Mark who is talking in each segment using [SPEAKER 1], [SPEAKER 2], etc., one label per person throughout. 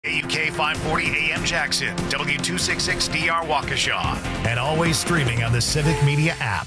[SPEAKER 1] AUK 540 AM Jackson, W266DR Waukesha, and always streaming on the Civic Media app.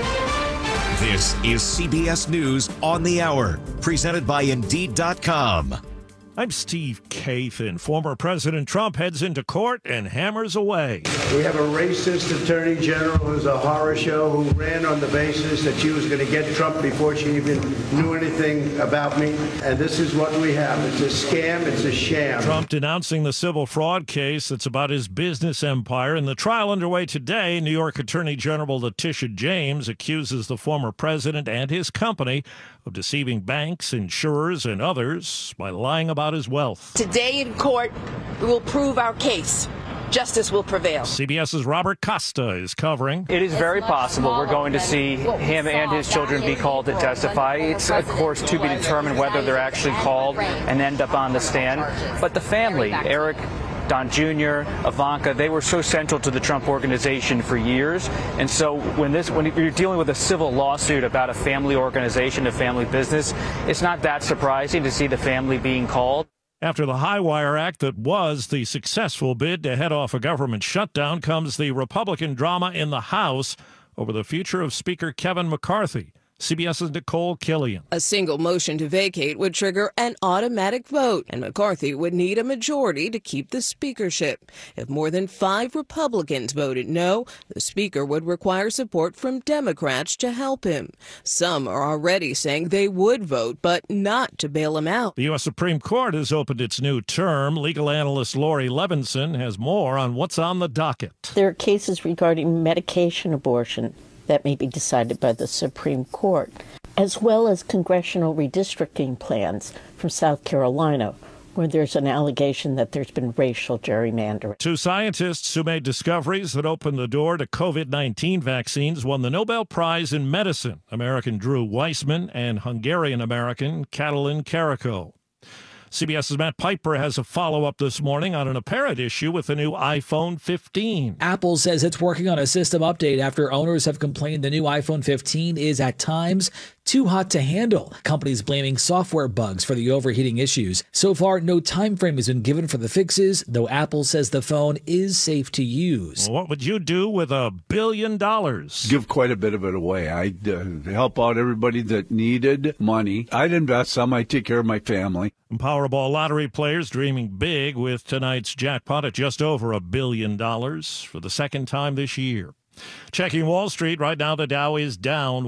[SPEAKER 1] This is CBS News on the Hour, presented by Indeed.com.
[SPEAKER 2] I'm Steve Kathan. Former President Trump heads into court and hammers away.
[SPEAKER 3] We have a racist attorney general who's a horror show who ran on the basis that she was going to get Trump before she even knew anything about me. And this is what we have. It's a scam. It's a sham.
[SPEAKER 2] Trump denouncing the civil fraud case that's about his business empire. In the trial underway today, New York Attorney General Letitia James accuses the former president and his company of deceiving banks, insurers, and others by lying about his wealth.
[SPEAKER 4] Today in court, we will prove our case. Justice will prevail.
[SPEAKER 2] CBS's Robert Costa is covering.
[SPEAKER 5] It is very possible we're going to see him and his children be called to testify. It's, of course, to be determined whether they're actually called and end up on the stand. But the family, Eric, Don Jr., Ivanka, they were so central to the Trump organization for years. And so when you're dealing with a civil lawsuit about a family organization, a family business, it's not that surprising to see the family being called.
[SPEAKER 2] After the Highwire Act that was the successful bid to head off a government shutdown comes the Republican drama in the House over the future of Speaker Kevin McCarthy. CBS's Nicole Killian.
[SPEAKER 6] A single motion to vacate would trigger an automatic vote, and McCarthy would need a majority to keep the speakership. If more than 5 Republicans voted no, the speaker would require support from Democrats to help him. Some are already saying they would vote, but not to bail him out.
[SPEAKER 2] The U.S. Supreme Court has opened its new term. Legal analyst Lori Levinson has more on what's on the docket.
[SPEAKER 7] There are cases regarding medication abortion that may be decided by the Supreme Court, as well as congressional redistricting plans from South Carolina, where there's an allegation that there's been racial gerrymandering.
[SPEAKER 2] 2 scientists who made discoveries that opened the door to COVID-19 vaccines won the Nobel Prize in Medicine, American Drew Weissman and Hungarian-American Katalin Karikó. CBS's Matt Piper has a follow-up this morning on an apparent issue with the new iPhone 15.
[SPEAKER 8] Apple says it's working on a system update after owners have complained the new iPhone 15 is at times too hot to handle. Companies blaming software bugs for the overheating issues. So far, no time frame has been given for the fixes, though Apple says the phone is safe to use.
[SPEAKER 2] What would you do with $1 billion?
[SPEAKER 9] Give quite a bit of it away. I'd help out everybody that needed money. I'd invest some. I'd take care of my family.
[SPEAKER 2] Powerball lottery players dreaming big with tonight's jackpot at just over $1 billion for the second time this year. Checking Wall Street, right now the Dow is down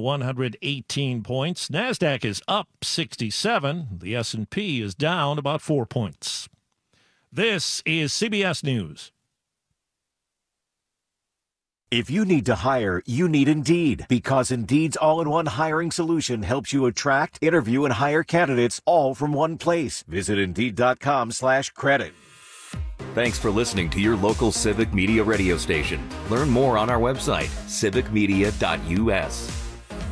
[SPEAKER 2] 118 points. NASDAQ is up 67. The S&P is down about 4 points. This is CBS News.
[SPEAKER 1] If you need to hire, you need Indeed, because Indeed's all-in-one hiring solution helps you attract, interview, and hire candidates all from one place. Visit Indeed.com/credit.
[SPEAKER 10] Thanks for listening to your local Civic Media radio station. Learn more on our website, civicmedia.us.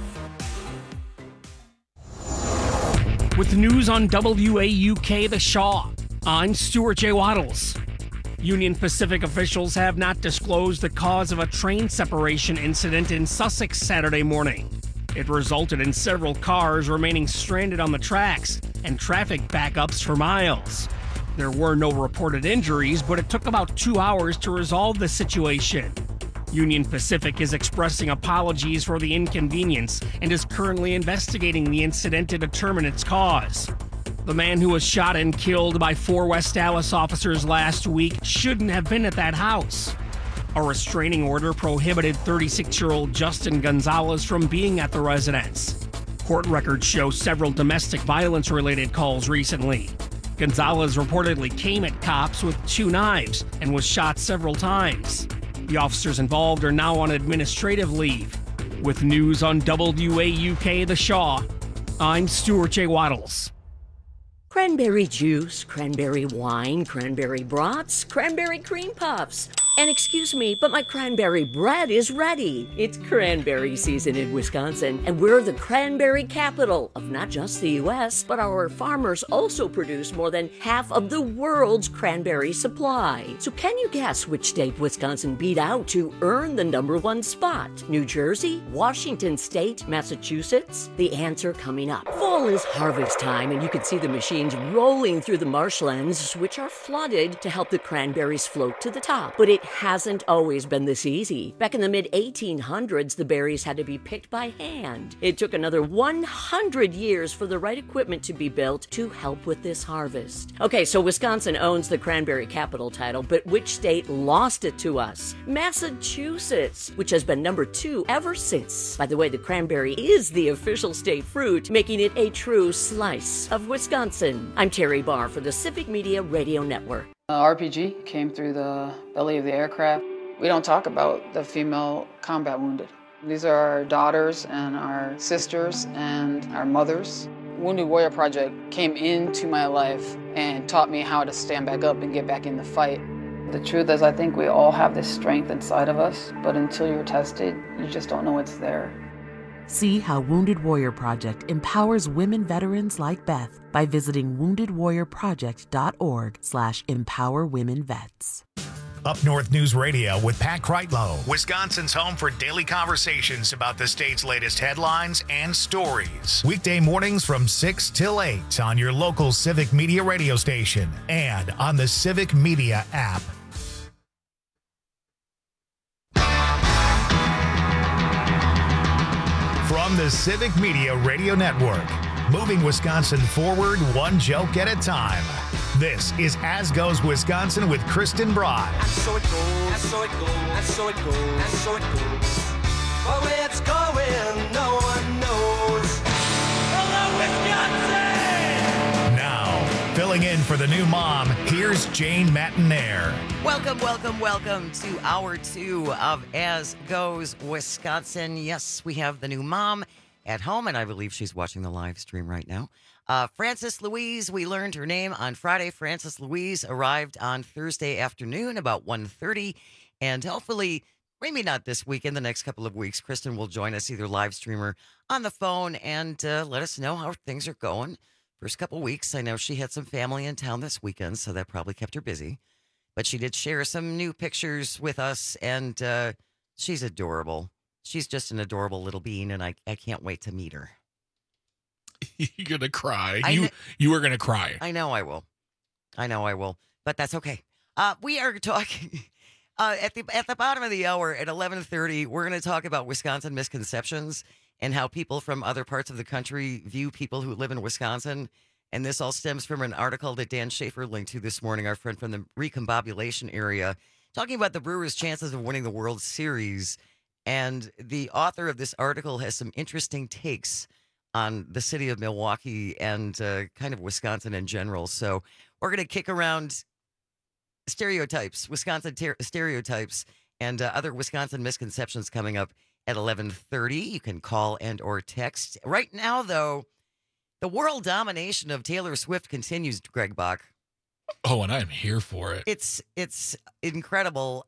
[SPEAKER 11] With news on WAUK The Shaw, I'm Stuart J. Waddles. Union Pacific officials have not disclosed the cause of a train separation incident in Sussex Saturday morning. It resulted in several cars remaining stranded on the tracks and traffic backups for miles. There were no reported injuries, but it took about 2 hours to resolve the situation. Union Pacific is expressing apologies for the inconvenience and is currently investigating the incident to determine its cause. The man who was shot and killed by 4 West Dallas officers last week shouldn't have been at that house. A restraining order prohibited 36-year-old Justin Gonzalez from being at the residence. Court records show several domestic violence-related calls recently. Gonzalez reportedly came at cops with 2 knives and was shot several times. The officers involved are now on administrative leave. With news on WAUK The Shaw, I'm Stuart J. Waddles.
[SPEAKER 12] Cranberry juice, cranberry wine, cranberry brats, cranberry cream puffs. And excuse me, but my cranberry bread is ready. It's cranberry season in Wisconsin, and we're the cranberry capital of not just the U.S., but our farmers also produce more than half of the world's cranberry supply. So can you guess which state Wisconsin beat out to earn the #1 spot? New Jersey? Washington State? Massachusetts? The answer coming up. Fall is harvest time, and you can see the machines rolling through the marshlands, which are flooded to help the cranberries float to the top. But it hasn't always been this easy. Back in the mid-1800s, the berries had to be picked by hand. It took another 100 years for the right equipment to be built to help with this harvest. Okay, so Wisconsin owns the cranberry capital title, but which state lost it to us? Massachusetts, which has been #2 ever since. By the way, the cranberry is the official state fruit, making it a true slice of Wisconsin. I'm Terry Barr for the Civic Media Radio Network.
[SPEAKER 13] RPG came through the belly of the aircraft. We don't talk about the female combat wounded. These are our daughters and our sisters and our mothers. Wounded Warrior Project came into my life and taught me how to stand back up and get back in the fight. The truth is, I think we all have this strength inside of us, but until you're tested, you just don't know it's there.
[SPEAKER 14] See how Wounded Warrior Project empowers women veterans like Beth by visiting woundedwarriorproject.org/empowerwomenvets.
[SPEAKER 1] Up North News Radio with Pat Kreitlow, Wisconsin's home for daily conversations about the state's latest headlines and stories. Weekday mornings from 6 till 8 on your local Civic Media radio station and on the Civic Media app. From the Civic Media Radio Network, moving Wisconsin forward one joke at a time. This is As Goes Wisconsin with Kristen Broad.
[SPEAKER 15] And so it goes, and so it goes, and so it goes, and so it goes. But where it's going, no one knows. Hello, Wisconsin!
[SPEAKER 1] Now, filling in for the new mom, here's Jane Matinaire.
[SPEAKER 16] Welcome to Hour 2 of As Goes Wisconsin. Yes, we have the new mom at home, and I believe she's watching the live stream right now. Frances Louise, we learned her name on Friday. Frances Louise arrived on Thursday afternoon about 1:30, and hopefully, maybe not this week, in the next couple of weeks, Kristen will join us, either live stream or on the phone, and let us know how things are going. First couple weeks, I know she had some family in town this weekend, so that probably kept her busy. But she did share some new pictures with us, and she's adorable. She's just an adorable little bean, and I can't wait to meet her.
[SPEAKER 17] You're going to cry. You are going to cry.
[SPEAKER 16] I know I will. But that's okay. We are talking at the bottom of the hour at 11:30. We're going to talk about Wisconsin misconceptions and how people from other parts of the country view people who live in Wisconsin. And this all stems from an article that Dan Schaefer linked to this morning, our friend from the recombobulation area, talking about the Brewers' chances of winning the World Series. And the author of this article has some interesting takes on the city of Milwaukee and kind of Wisconsin in general. So we're going to kick around stereotypes, Wisconsin stereotypes, and other Wisconsin misconceptions coming up at 11:30. You can call and or text. Right now, though, the world domination of Taylor Swift continues, Greg Bach.
[SPEAKER 17] Oh, and I'm here for it.
[SPEAKER 16] It's incredible.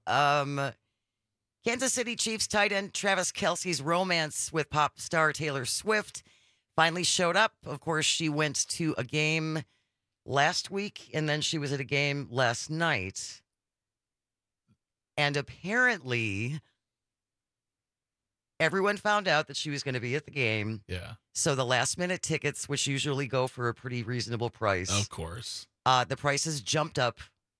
[SPEAKER 16] Kansas City Chiefs tight end Travis Kelce's romance with pop star Taylor Swift finally showed up. Of course, she went to a game last week, and then she was at a game last night. And apparently, everyone found out that she was going to be at the game.
[SPEAKER 17] Yeah.
[SPEAKER 16] So the last-minute tickets, which usually go for a pretty reasonable price.
[SPEAKER 17] Of course.
[SPEAKER 16] The prices jumped up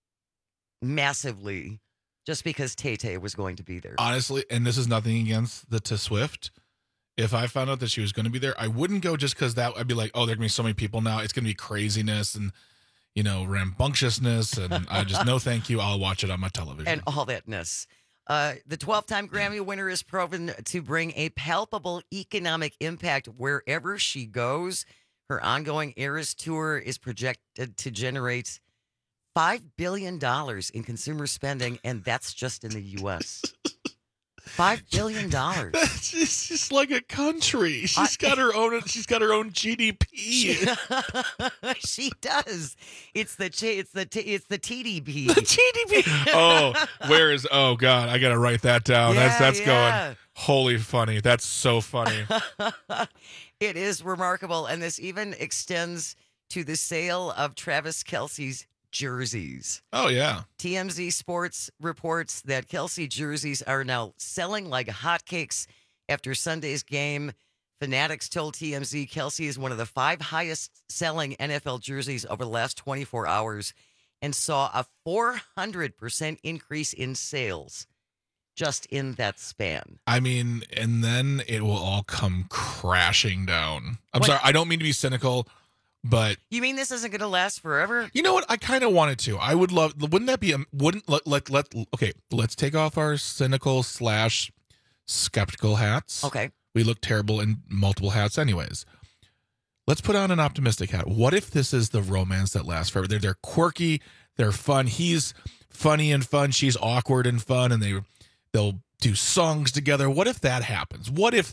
[SPEAKER 16] massively just because Tay-Tay was going to be there.
[SPEAKER 17] Honestly, and this is nothing against the Swift. If I found out that she was going to be there, I wouldn't go just because that I'd be like, oh, there are going to be so many people now. It's going to be craziness and, rambunctiousness. And I just, no, thank you. I'll watch it on my television.
[SPEAKER 16] And all thatness. The 12-time Grammy winner is proven to bring a palpable economic impact wherever she goes. Her ongoing Eras tour is projected to generate $5 billion in consumer spending, and that's just in the U.S. $5 billion.
[SPEAKER 17] It's just like a country. She's got her own GDP.
[SPEAKER 16] She does. It's the TDP.
[SPEAKER 17] The TDP. Oh God, I gotta write that down.
[SPEAKER 16] Yeah,
[SPEAKER 17] That's going holy funny. That's so funny.
[SPEAKER 16] It is remarkable, and this even extends to the sale of Travis Kelce's jerseys.
[SPEAKER 17] Oh, yeah.
[SPEAKER 16] TMZ Sports reports that Kelce jerseys are now selling like hotcakes after Sunday's game. Fanatics told TMZ Kelce is one of the 5 highest selling NFL jerseys over the last 24 hours and saw a 400% increase in sales just in that span.
[SPEAKER 17] I mean, and then it will all come crashing down. I'm sorry, I don't mean to be cynical, but
[SPEAKER 16] you mean this isn't going to last forever?
[SPEAKER 17] You know what? I kind of wanted to. I would love. Wouldn't that be? Okay, let's take off our cynical / skeptical hats.
[SPEAKER 16] Okay,
[SPEAKER 17] we look terrible in multiple hats, anyways. Let's put on an optimistic hat. What if this is the romance that lasts forever? They're quirky, they're fun. He's funny and fun. She's awkward and fun, and they'll do songs together. What if that happens?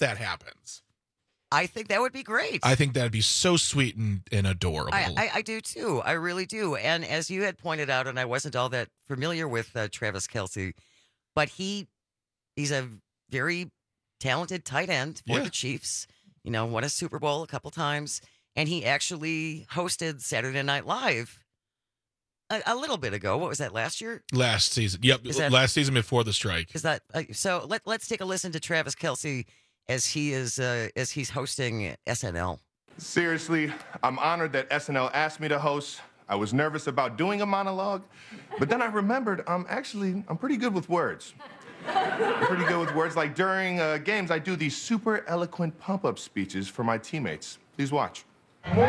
[SPEAKER 16] I think that would be great.
[SPEAKER 17] I think that'd be so sweet and adorable.
[SPEAKER 16] I do too. I really do. And as you had pointed out, and I wasn't all that familiar with Travis Kelce, but he's a very talented tight end for the Chiefs. You know, won a Super Bowl a couple times, and he actually hosted Saturday Night Live a little bit ago. What was that, last year?
[SPEAKER 17] Last season. Yep, last season before the strike.
[SPEAKER 16] Is that so? Let's take a listen to Travis Kelce as he's hosting SNL.
[SPEAKER 18] Seriously, I'm honored that SNL asked me to host. I was nervous about doing a monologue, but then I remembered I'm pretty good with words. I'm pretty good with words. Like during games, I do these super eloquent pump-up speeches for my teammates. Please watch. More.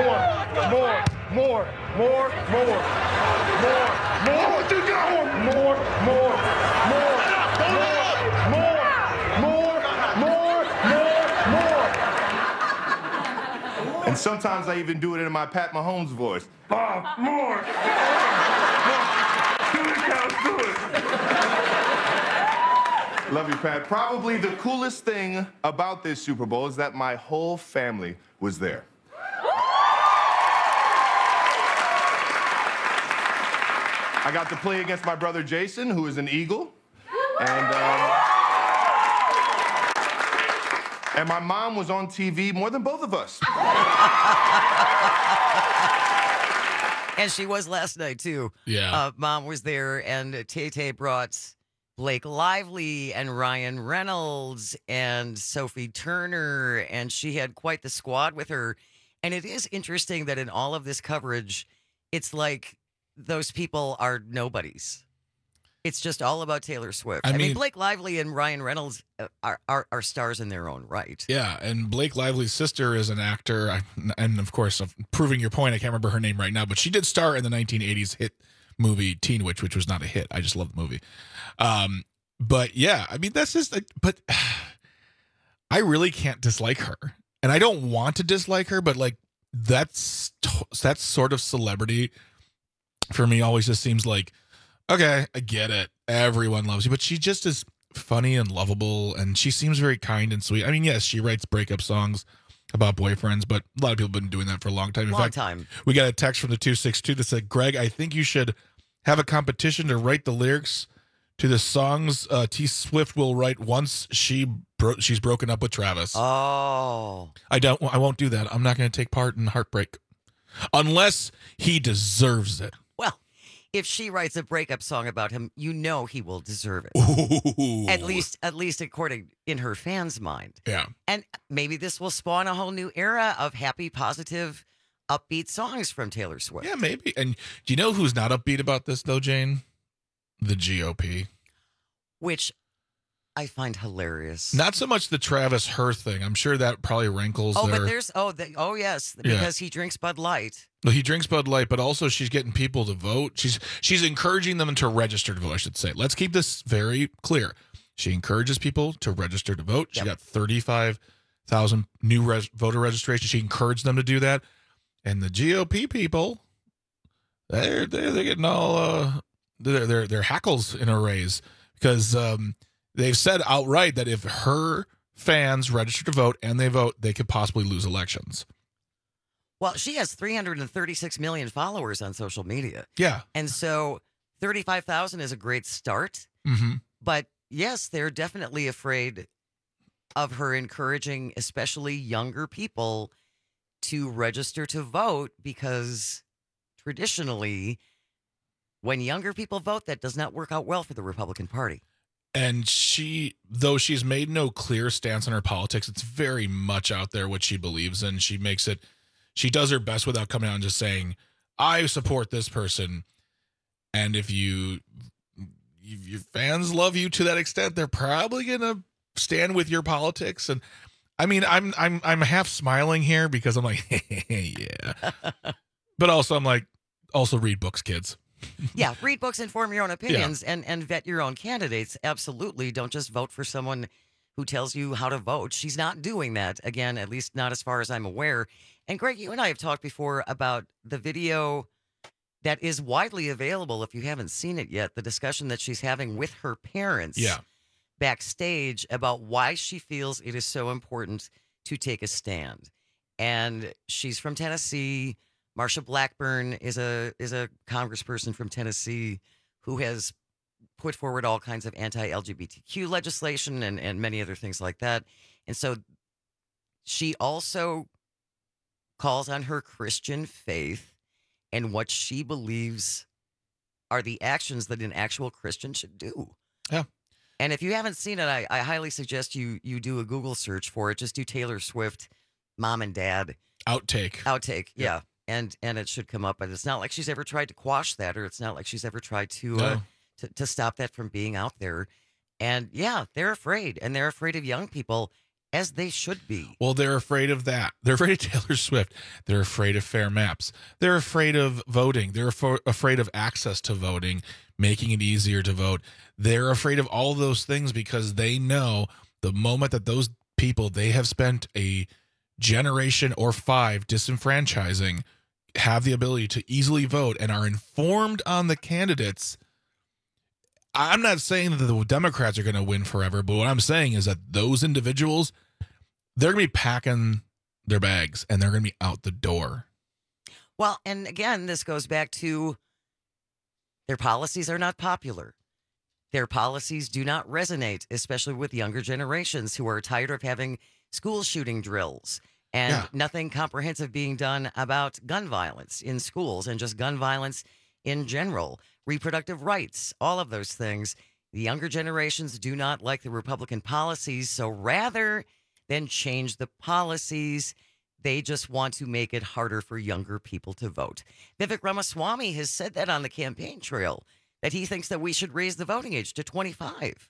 [SPEAKER 18] And sometimes I even do it in my Pat Mahomes voice. More. Do it. Love you, Pat. Probably the coolest thing about this Super Bowl is that my whole family was there. I got to play against my brother Jason, who is an Eagle. And my mom was on TV more than both of us.
[SPEAKER 16] And she was last night, too.
[SPEAKER 17] Yeah.
[SPEAKER 16] Mom was there, and Tay brought Blake Lively and Ryan Reynolds and Sophie Turner, and she had quite the squad with her. And it is interesting that in all of this coverage, it's like those people are nobodies. It's just all about Taylor Swift. I mean, Blake Lively and Ryan Reynolds are stars in their own right.
[SPEAKER 17] Yeah, and Blake Lively's sister is an actor. And, of course, proving your point, I can't remember her name right now, but she did star in the 1980s hit movie Teen Witch, which was not a hit. I just love the movie. But, yeah, I mean, that's just... But I really can't dislike her. And I don't want to dislike her, but, like, that sort of celebrity for me always just seems like, okay, I get it. Everyone loves you. But she just is funny and lovable, and she seems very kind and sweet. I mean, yes, she writes breakup songs about boyfriends, but a lot of people have been doing that for a long time. In fact, we got a text from the 262 that said, Greg, I think you should have a competition to write the lyrics to the songs T Swift will write once she's broken up with Travis.
[SPEAKER 16] Oh.
[SPEAKER 17] I won't do that. I'm not going to take part in heartbreak unless he deserves it.
[SPEAKER 16] Well, if she writes a breakup song about him, you know he will deserve it.
[SPEAKER 17] Ooh.
[SPEAKER 16] At least according in her fans' mind.
[SPEAKER 17] Yeah.
[SPEAKER 16] And maybe this will spawn a whole new era of happy, positive, upbeat songs from Taylor Swift.
[SPEAKER 17] Yeah, maybe. And do you know who's not upbeat about this, though, Jane? The GOP.
[SPEAKER 16] Which I find hilarious.
[SPEAKER 17] Not so much the Travis her thing. I'm sure that probably rankles
[SPEAKER 16] there.
[SPEAKER 17] But
[SPEAKER 16] there's yes, because he drinks Bud Light.
[SPEAKER 17] Well, he drinks Bud Light, but also she's getting people to vote. She's encouraging them to register to vote, I should say. Let's keep this very clear. She encourages people to register to vote. She got 35,000 new voter registrations. She encouraged them to do that. And the GOP people, they're getting all their hackles in a raise because they've said outright that if her fans register to vote and they vote, they could possibly lose elections.
[SPEAKER 16] Well, she has 336 million followers on social media.
[SPEAKER 17] Yeah.
[SPEAKER 16] And so 35,000 is a great start.
[SPEAKER 17] Mm-hmm.
[SPEAKER 16] But yes, they're definitely afraid of her encouraging especially younger people to register to vote, because traditionally, when younger people vote, that does not work out well for the Republican Party.
[SPEAKER 17] And though she's made no clear stance on her politics, it's very much out there what she believes in. She does her best without coming out and just saying, I support this person. And if your fans love you to that extent, they're probably going to stand with your politics. And I mean, I'm half smiling here because I'm like, yeah. But also I'm like, also read books, kids.
[SPEAKER 16] Yeah, read books, inform your own opinions, and vet your own candidates. Absolutely. Don't just vote for someone who tells you how to vote. She's not doing that, again, at least not as far as I'm aware. And Greg, you and I have talked before about the video that is widely available, if you haven't seen it yet, the discussion that she's having with her parents backstage about why she feels it is so important to take a stand. And she's from Tennessee. Marsha Blackburn is a congressperson from Tennessee who has put forward all kinds of anti-LGBTQ legislation and many other things like that. And so she also calls on her Christian faith and what she believes are the actions that an actual Christian should do.
[SPEAKER 17] Yeah.
[SPEAKER 16] And if you haven't seen it, I highly suggest you do a Google search for it. Just do Taylor Swift, mom and dad.
[SPEAKER 17] Outtake.
[SPEAKER 16] Yeah. And it should come up, but it's not like she's ever tried to quash that, or it's not like she's ever tried to stop that from being out there. And yeah, they're afraid, and they're afraid of young people, as they should be.
[SPEAKER 17] Well, they're afraid of that. They're afraid of Taylor Swift. They're afraid of fair maps. They're afraid of voting. They're afraid of access to voting, making it easier to vote. They're afraid of all those things because they know the moment that those people they have spent a generation or 5 disenfranchising have the ability to easily vote and are informed on the candidates. I'm not saying that the Democrats are going to win forever, but what I'm saying is that those individuals, they're going to be packing their bags and they're going to be out the door.
[SPEAKER 16] Well, and again, this goes back to their policies are not popular. Their policies do not resonate, especially with younger generations who are tired of having school shooting drills and nothing comprehensive being done about gun violence in schools and just gun violence in general, reproductive rights, all of those things. The younger generations do not like the Republican policies, so rather than change the policies, they just want to make it harder for younger people to vote. Vivek Ramaswamy has said that on the campaign trail, that he thinks that we should raise the voting age to 25.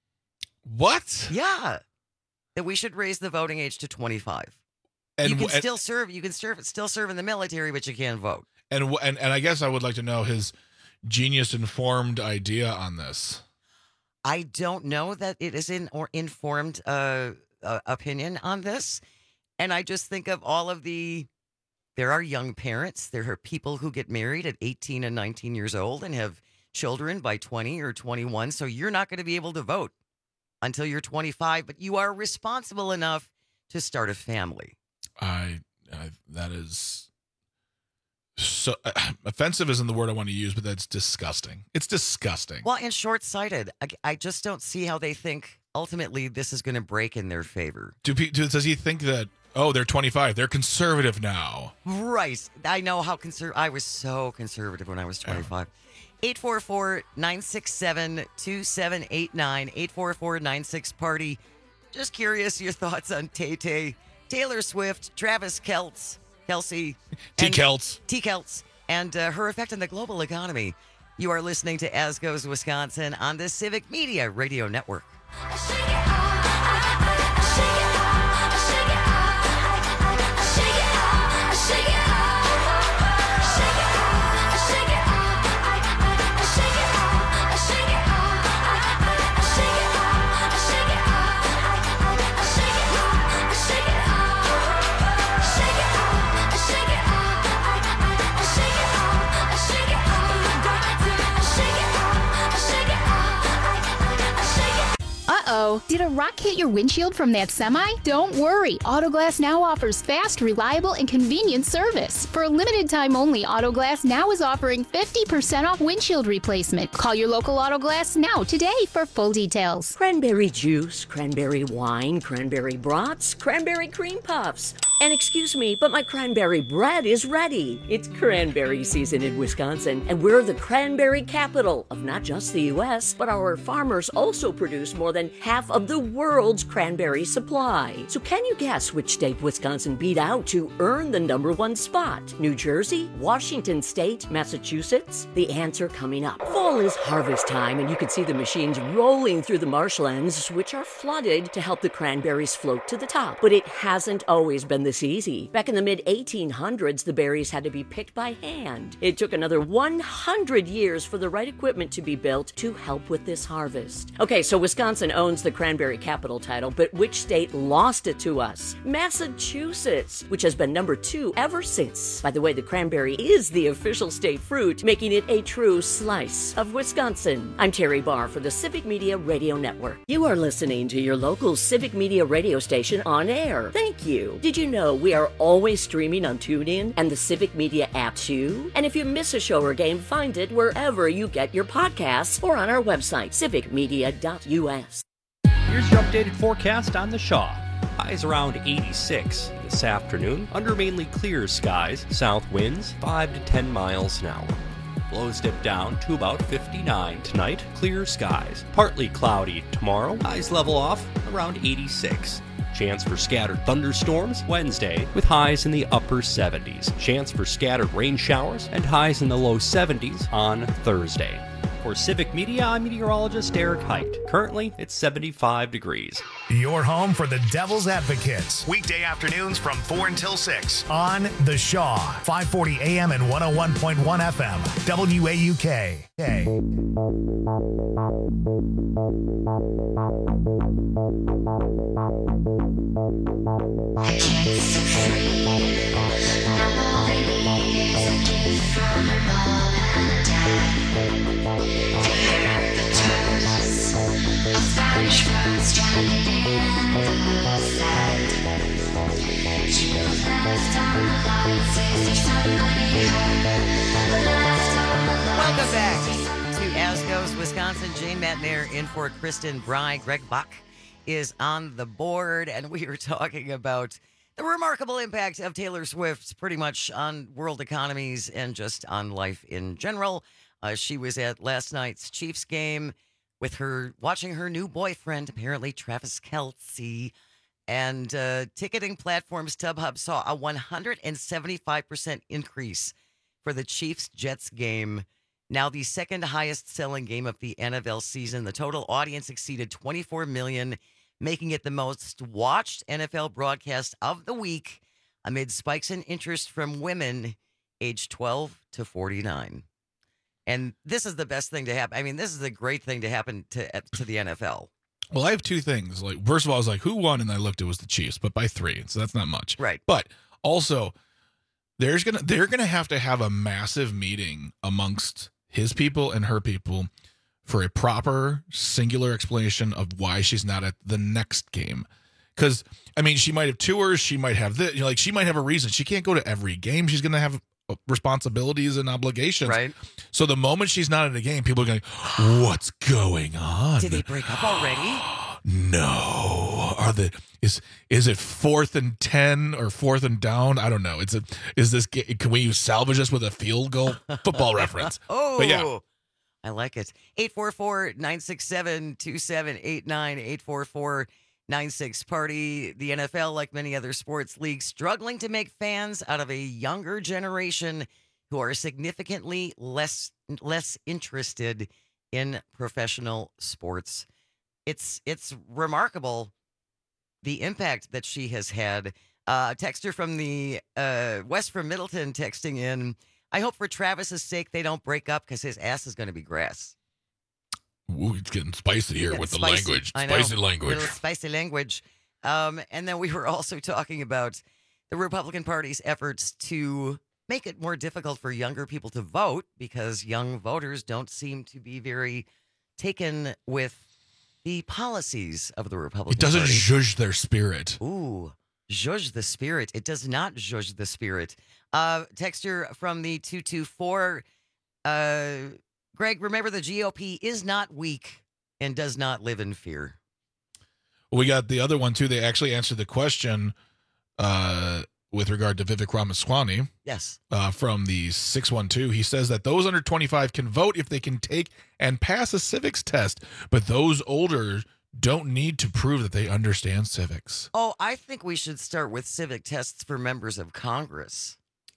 [SPEAKER 17] What?
[SPEAKER 16] Yeah. That we should raise the voting age to 25. And you can still serve. You can still serve in the military, but you can't vote.
[SPEAKER 17] And I guess I would like to know his genius-informed idea on this.
[SPEAKER 16] I don't know that it is informed opinion on this, and I just think of all of there are young parents. There are people who get married at 18 and 19 years old and have children by 20 or 21. So you're not going to be able to vote until you're 25, but you are responsible enough to start a family.
[SPEAKER 17] That is so offensive isn't the word I want to use, but that's disgusting. It's disgusting.
[SPEAKER 16] Well, and short-sighted. I just don't see how they think ultimately this is going to break in their favor.
[SPEAKER 17] Does he think that, oh, they're 25, they're conservative now?
[SPEAKER 16] Right. I know how I was so conservative when I was 25. 844-967-2789, 844-96-PARTY. Just curious your thoughts on Tay-Tay, Taylor Swift, Travis Kelce, T-Kelce, and her effect on the global economy. You are listening to As Goes Wisconsin on the Civic Media Radio Network.
[SPEAKER 19] Uh-oh. Did a rock hit your windshield from that semi? Don't worry. Autoglass Now offers fast, reliable, and convenient service. For a limited time only, Autoglass Now is offering 50% off windshield replacement. Call your local Autoglass Now today for full details.
[SPEAKER 12] Cranberry juice, cranberry wine, cranberry brats, cranberry cream puffs. And excuse me, but my cranberry bread is ready. It's cranberry season in Wisconsin, and we're the cranberry capital of not just the U.S., but our farmers also produce more than half of the world's cranberry supply. So can you guess which state Wisconsin beat out to earn the #1 spot? New Jersey? Washington State? Massachusetts? The answer coming up. Fall is harvest time, and you can see the machines rolling through the marshlands, which are flooded to help the cranberries float to the top. But it hasn't always been this easy. Back in the mid-1800s, the berries had to be picked by hand. It took another 100 years for the right equipment to be built to help with this harvest. Okay, so Wisconsin owns the cranberry capital title, but which state lost it to us? Massachusetts, which has been #2 ever since. By the way, the cranberry is the official state fruit, making it a true slice of Wisconsin. I'm Terry Barr for the Civic Media Radio Network. You are listening to your local Civic Media radio station on air. Thank you. Did you know we are always streaming on TuneIn and the Civic Media app too? And if you miss a show or game, find it wherever you get your podcasts or on our website, civicmedia.us.
[SPEAKER 20] Here's your updated forecast on the Shaw. Highs around 86 this afternoon, under mainly clear skies, south winds 5 to 10 miles an hour. Lows dip down to about 59 tonight, clear skies. Partly cloudy tomorrow, highs level off around 86. Chance for scattered thunderstorms Wednesday with highs in the upper 70s. Chance for scattered rain showers and highs in the low 70s on Thursday. For Civic Media, I'm meteorologist Eric Height. Currently, it's 75 degrees.
[SPEAKER 1] Your home for the Devil's Advocates. Weekday afternoons from 4 until 6 on The Shaw. 540 AM and 101.1 FM. WAUK.
[SPEAKER 15] Spanish words drowning in the sand. You left on the lights. Is there somebody left on the lights?
[SPEAKER 16] Welcome back to As Goes Wisconsin. Jane Matnair in for Kristen Bry. Greg Buck is on the board, and we are talking about the remarkable impact of Taylor Swift pretty much on world economies and just on life in general. She was at last night's Chiefs game with her, watching her new boyfriend, apparently Travis Kelce, and ticketing platform StubHub saw a 175% increase for the Chiefs-Jets game, now the second highest selling game of the NFL season. The total audience exceeded 24 million, making it the most watched NFL broadcast of the week amid spikes in interest from women aged 12 to 49. And this is the best thing to happen. I mean, this is a great thing to happen to the NFL.
[SPEAKER 17] Well, I have two things. Like, first of all, I was like, who won? And I looked, it was the Chiefs, but by 3. So that's not much.
[SPEAKER 16] Right.
[SPEAKER 17] But also, they're gonna have to have a massive meeting amongst his people and her people for a proper singular explanation of why she's not at the next game. Because, I mean, she might have tours, she might have this, like, she might have a reason. She can't go to every game. She's going to have responsibilities and obligations.
[SPEAKER 16] Right.
[SPEAKER 17] So the moment she's not in a game, people are going, what's going on?
[SPEAKER 16] Did they break up already?
[SPEAKER 17] No. Is it 4th and 10 or 4th and down? I don't know. Can we salvage this with a field goal? Football reference.
[SPEAKER 16] Oh,
[SPEAKER 17] but yeah.
[SPEAKER 16] I like it. 844-967-2989, 844-96-PARTY. The NFL, like many other sports leagues, struggling to make fans out of a younger generation who are significantly less interested in professional sports. It's remarkable the impact that she has had. A texter from the West from Middleton texting in, I hope for Travis's sake they don't break up because his ass is going to be grass.
[SPEAKER 17] Ooh, it's getting spicy here with the language. Spicy language.
[SPEAKER 16] Little spicy language. And then we were also talking about the Republican Party's efforts to make it more difficult for younger people to vote because young voters don't seem to be very taken with the policies of the Republican
[SPEAKER 17] It doesn't
[SPEAKER 16] Party.
[SPEAKER 17] zhuzh their spirit.
[SPEAKER 16] Ooh, zhuzh the spirit. It does not zhuzh the spirit. Texture from the 224. Greg, remember the GOP is not weak and does not live in fear.
[SPEAKER 17] We got the other one, too. They actually answered the question with regard to Vivek Ramaswamy.
[SPEAKER 16] Yes.
[SPEAKER 17] From the 612. He says that those under 25 can vote if they can take and pass a civics test, but those older don't need to prove that they understand civics.
[SPEAKER 16] Oh, I think we should start with civic tests for members of Congress.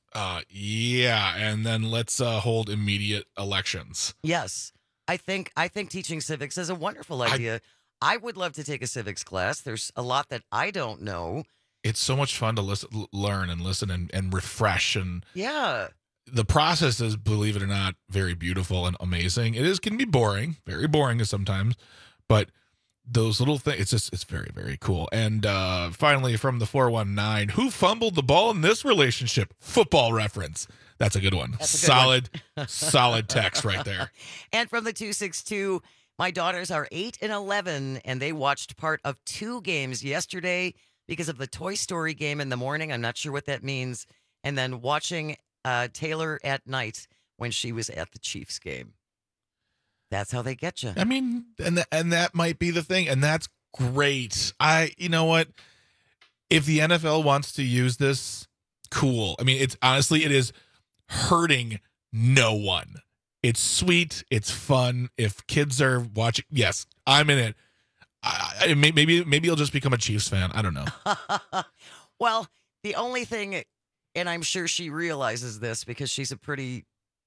[SPEAKER 17] Yeah, and then let's hold immediate elections.
[SPEAKER 16] Yes. I think teaching civics is a wonderful idea. I would love to take a civics class. There's a lot that I don't know.
[SPEAKER 17] It's so much fun to learn and listen and refresh. And
[SPEAKER 16] yeah,
[SPEAKER 17] the process is, believe it or not, very beautiful and amazing. It can be boring, very boring sometimes, but those little things, it's very, very cool. And finally, from the 419, who fumbled the ball in this relationship? Football reference. That's a good one. Solid text right there.
[SPEAKER 16] And from the 262, my daughters are 8 and 11, and they watched part of 2 games yesterday because of the Toy Story game in the morning. I'm not sure what that means. And then watching Taylor at night when she was at the Chiefs game. That's how they get you.
[SPEAKER 17] I mean, and that might be the thing, and that's great. You know what? If the NFL wants to use this, cool. I mean, it is hurting no one. It's sweet. It's fun. If kids are watching, yes, I'm in it. Maybe you'll just become a Chiefs fan. I don't know.
[SPEAKER 16] Well, the only thing, and I'm sure she realizes this because she's a pretty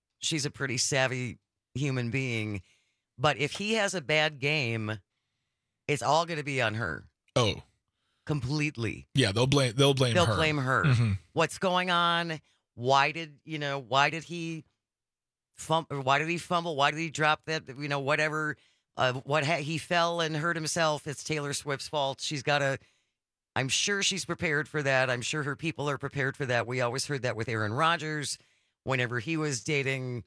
[SPEAKER 16] savvy human being, but if he has a bad game, it's all going to be on her.
[SPEAKER 17] Oh,
[SPEAKER 16] completely.
[SPEAKER 17] Yeah, they'll blame her.
[SPEAKER 16] They'll blame her.
[SPEAKER 17] Mm-hmm.
[SPEAKER 16] What's going on? Why did he fumble? Why did he drop that? Whatever. He fell and hurt himself. It's Taylor Swift's fault. I'm sure she's prepared for that. I'm sure her people are prepared for that. We always heard that with Aaron Rodgers whenever he was dating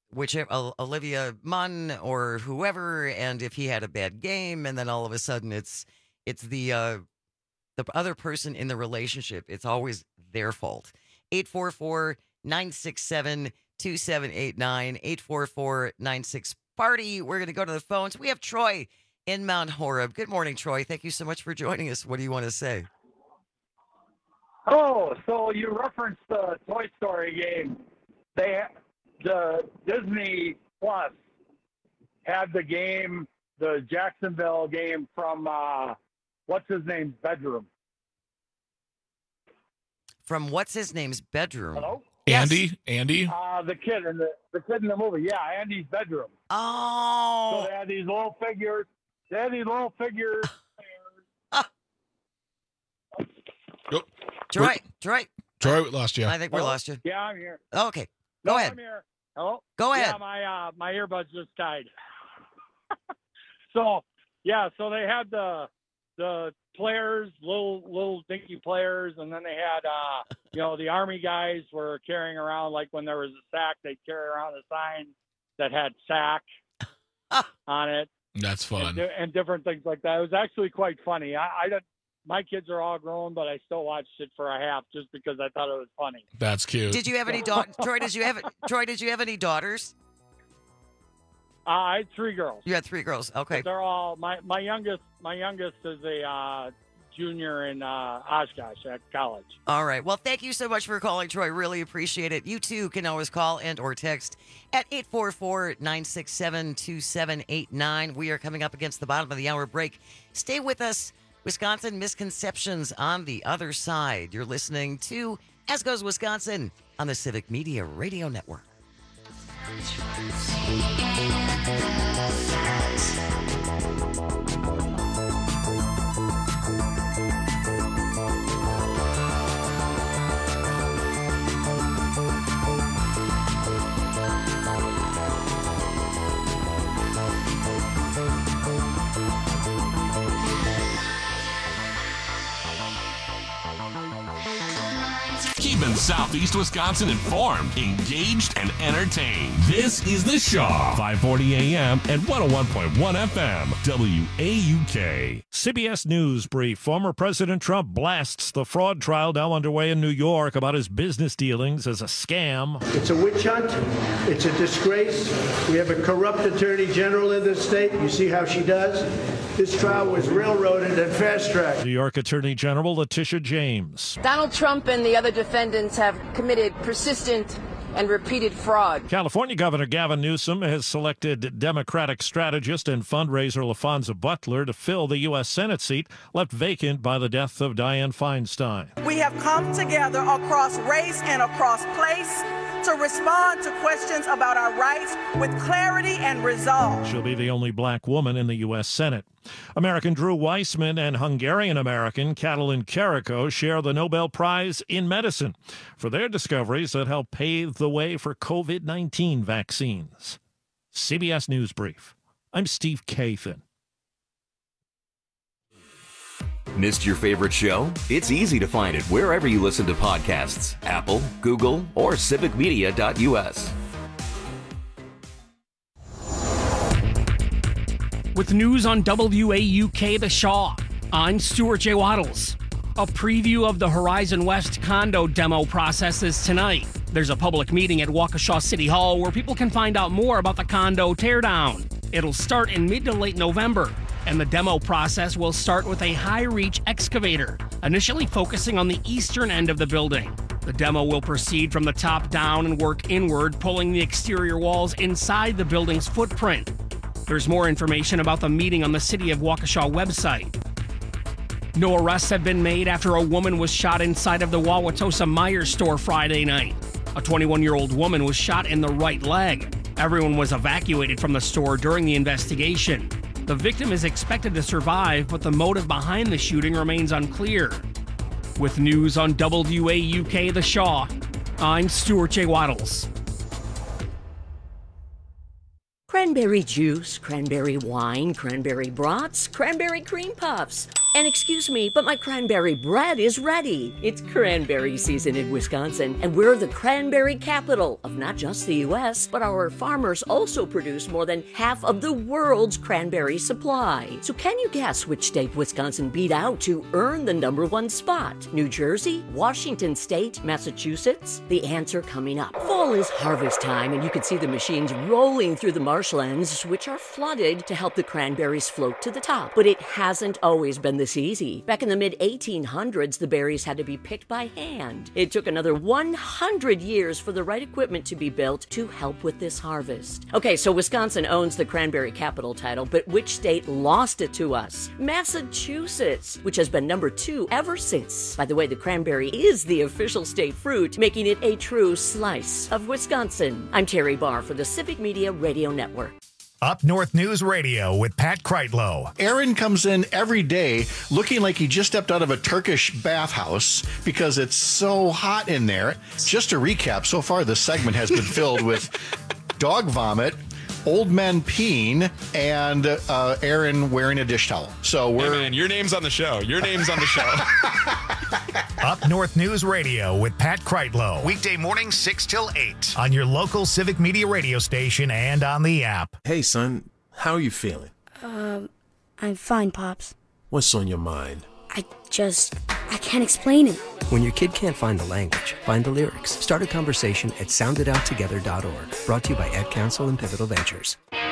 [SPEAKER 16] Olivia Munn or whoever, and if he had a bad game, and then all of a sudden it's the other person in the relationship. It's always their fault. 844-967-2789, 844-96-PARTY. We're going to go to the phones. We have Troy in Mount Horeb. Good morning, Troy. Thank you so much for joining us. What do you want to say?
[SPEAKER 21] Oh, so you referenced the Toy Story game. The Disney Plus had the game, the Jacksonville game from what's his name's bedroom.
[SPEAKER 16] From what's his name's bedroom?
[SPEAKER 21] Hello?
[SPEAKER 17] Andy? Andy?
[SPEAKER 21] The kid in the movie. Yeah, Andy's bedroom.
[SPEAKER 16] Oh.
[SPEAKER 21] So they had these little figures.
[SPEAKER 17] Nope.
[SPEAKER 16] Troy,
[SPEAKER 17] we lost you.
[SPEAKER 21] I
[SPEAKER 16] think we lost you.
[SPEAKER 21] Yeah, I'm here.
[SPEAKER 16] Okay. Go ahead.
[SPEAKER 21] I'm here. Hello?
[SPEAKER 16] Go ahead.
[SPEAKER 21] Yeah, my earbuds just died. So they had the players, little dinky players, and then they had the Army guys were carrying around, like when there was a sack, they'd carry around a sign that had sack on it.
[SPEAKER 17] That's fun.
[SPEAKER 21] And different things like that. It was actually quite funny. My kids are all grown, but I still watched it for a half just because I thought it was funny.
[SPEAKER 17] That's cute.
[SPEAKER 16] Did you have any daughters? Troy, did you have any daughters?
[SPEAKER 21] I had 3 girls.
[SPEAKER 16] You had 3 girls. Okay.
[SPEAKER 21] But they're all my youngest is a junior in Oshkosh at college.
[SPEAKER 16] All right. Well, thank you so much for calling, Troy. Really appreciate it. You too can always call and or text at 844-967-2789. We are coming up against the bottom of the hour break. Stay with us. Wisconsin Misconceptions on the other side. You're listening to As Goes Wisconsin on the Civic Media Radio Network.
[SPEAKER 1] Keeping
[SPEAKER 3] Southeast Wisconsin informed, engaged, and entertained. This is The Shaw, 540 AM and 101.1 FM, WAUK.
[SPEAKER 2] CBS News brief. Former President Trump blasts the fraud trial now underway in New York about his business dealings as a scam.
[SPEAKER 22] It's a witch hunt. It's a disgrace. We have a corrupt attorney general in this state. You see how she does? This trial was railroaded and fast-tracked.
[SPEAKER 2] New York Attorney General Letitia James.
[SPEAKER 4] Donald Trump and the other defendants have committed persistent and repeated fraud.
[SPEAKER 2] California Governor Gavin Newsom has selected Democratic strategist and fundraiser LaFonza Butler to fill the U.S. Senate seat left vacant by the death of Dianne Feinstein.
[SPEAKER 23] We have come together across race and across place to respond to questions about our rights with clarity and resolve.
[SPEAKER 2] She'll be the only black woman in the U.S. Senate. American Drew Weissman and Hungarian-American Catalin Karikó share the Nobel Prize in Medicine for their discoveries that help pave the way for COVID-19 vaccines. CBS News Brief. I'm Steve Kathan.
[SPEAKER 10] Missed your favorite show? It's easy to find it wherever you listen to podcasts. Apple, Google, or civicmedia.us.
[SPEAKER 11] With news on WAUK The Shaw, I'm Stuart J. Waddles. A preview of the Horizon West condo demo process is tonight. There's a public meeting at Waukesha City Hall where people can find out more about the condo teardown. It'll start in mid to late November, and the demo process will start with a high-reach excavator, initially focusing on the eastern end of the building. The demo will proceed from the top down and work inward, pulling the exterior walls inside the building's footprint. There's more information about the meeting on the City of Waukesha website. No arrests have been made after a woman was shot inside of the Wauwatosa Myers store Friday night. A 21-year-old woman was shot in the right leg. Everyone was evacuated from the store during the investigation. The victim is expected to survive, but the motive behind the shooting remains unclear. With news on WAUK The Shaw, I'm Stuart J. Waddles.
[SPEAKER 12] Cranberry juice, cranberry wine, cranberry brats, cranberry cream puffs. And excuse me, but my cranberry bread is ready. It's cranberry season in Wisconsin, and we're the cranberry capital of not just the U.S., but our farmers also produce more than half of the world's cranberry supply. So can you guess which state Wisconsin beat out to earn the #1 spot? New Jersey, Washington State, Massachusetts? The answer coming up. Fall is harvest time, and you can see the machines rolling through the marshlands, which are flooded to help the cranberries float to the top. But it hasn't always been this easy. Back in the mid-1800s, the berries had to be picked by hand. It took another 100 years for the right equipment to be built to help with this harvest. Okay, so Wisconsin owns the cranberry capital title, but which state lost it to us? Massachusetts, which has been #2 ever since. By the way, the cranberry is the official state fruit, making it a true slice of Wisconsin. I'm Terry Barr for the Civic Media Radio Network.
[SPEAKER 1] Up North News Radio with Pat Kreitlow.
[SPEAKER 24] Aaron comes in every day looking like he just stepped out of a Turkish bathhouse because it's so hot in there. Just to recap, so far this segment has been filled with dog vomit, old men peeing, and Aaron wearing a dish towel. So we're...
[SPEAKER 25] Hey man, your name's on the show. Your name's on the show.
[SPEAKER 1] Up North News Radio with Pat Kreitlow. Weekday mornings 6 till 8 on your local Civic Media radio station and on the app.
[SPEAKER 26] Hey son, how are you feeling?
[SPEAKER 27] I'm fine, Pops.
[SPEAKER 26] What's on your mind?
[SPEAKER 27] I can't explain it.
[SPEAKER 28] When your kid can't find the language, find the lyrics. Start a conversation at soundidouttogether.org. Brought to you by Ad Council and Pivotal Ventures.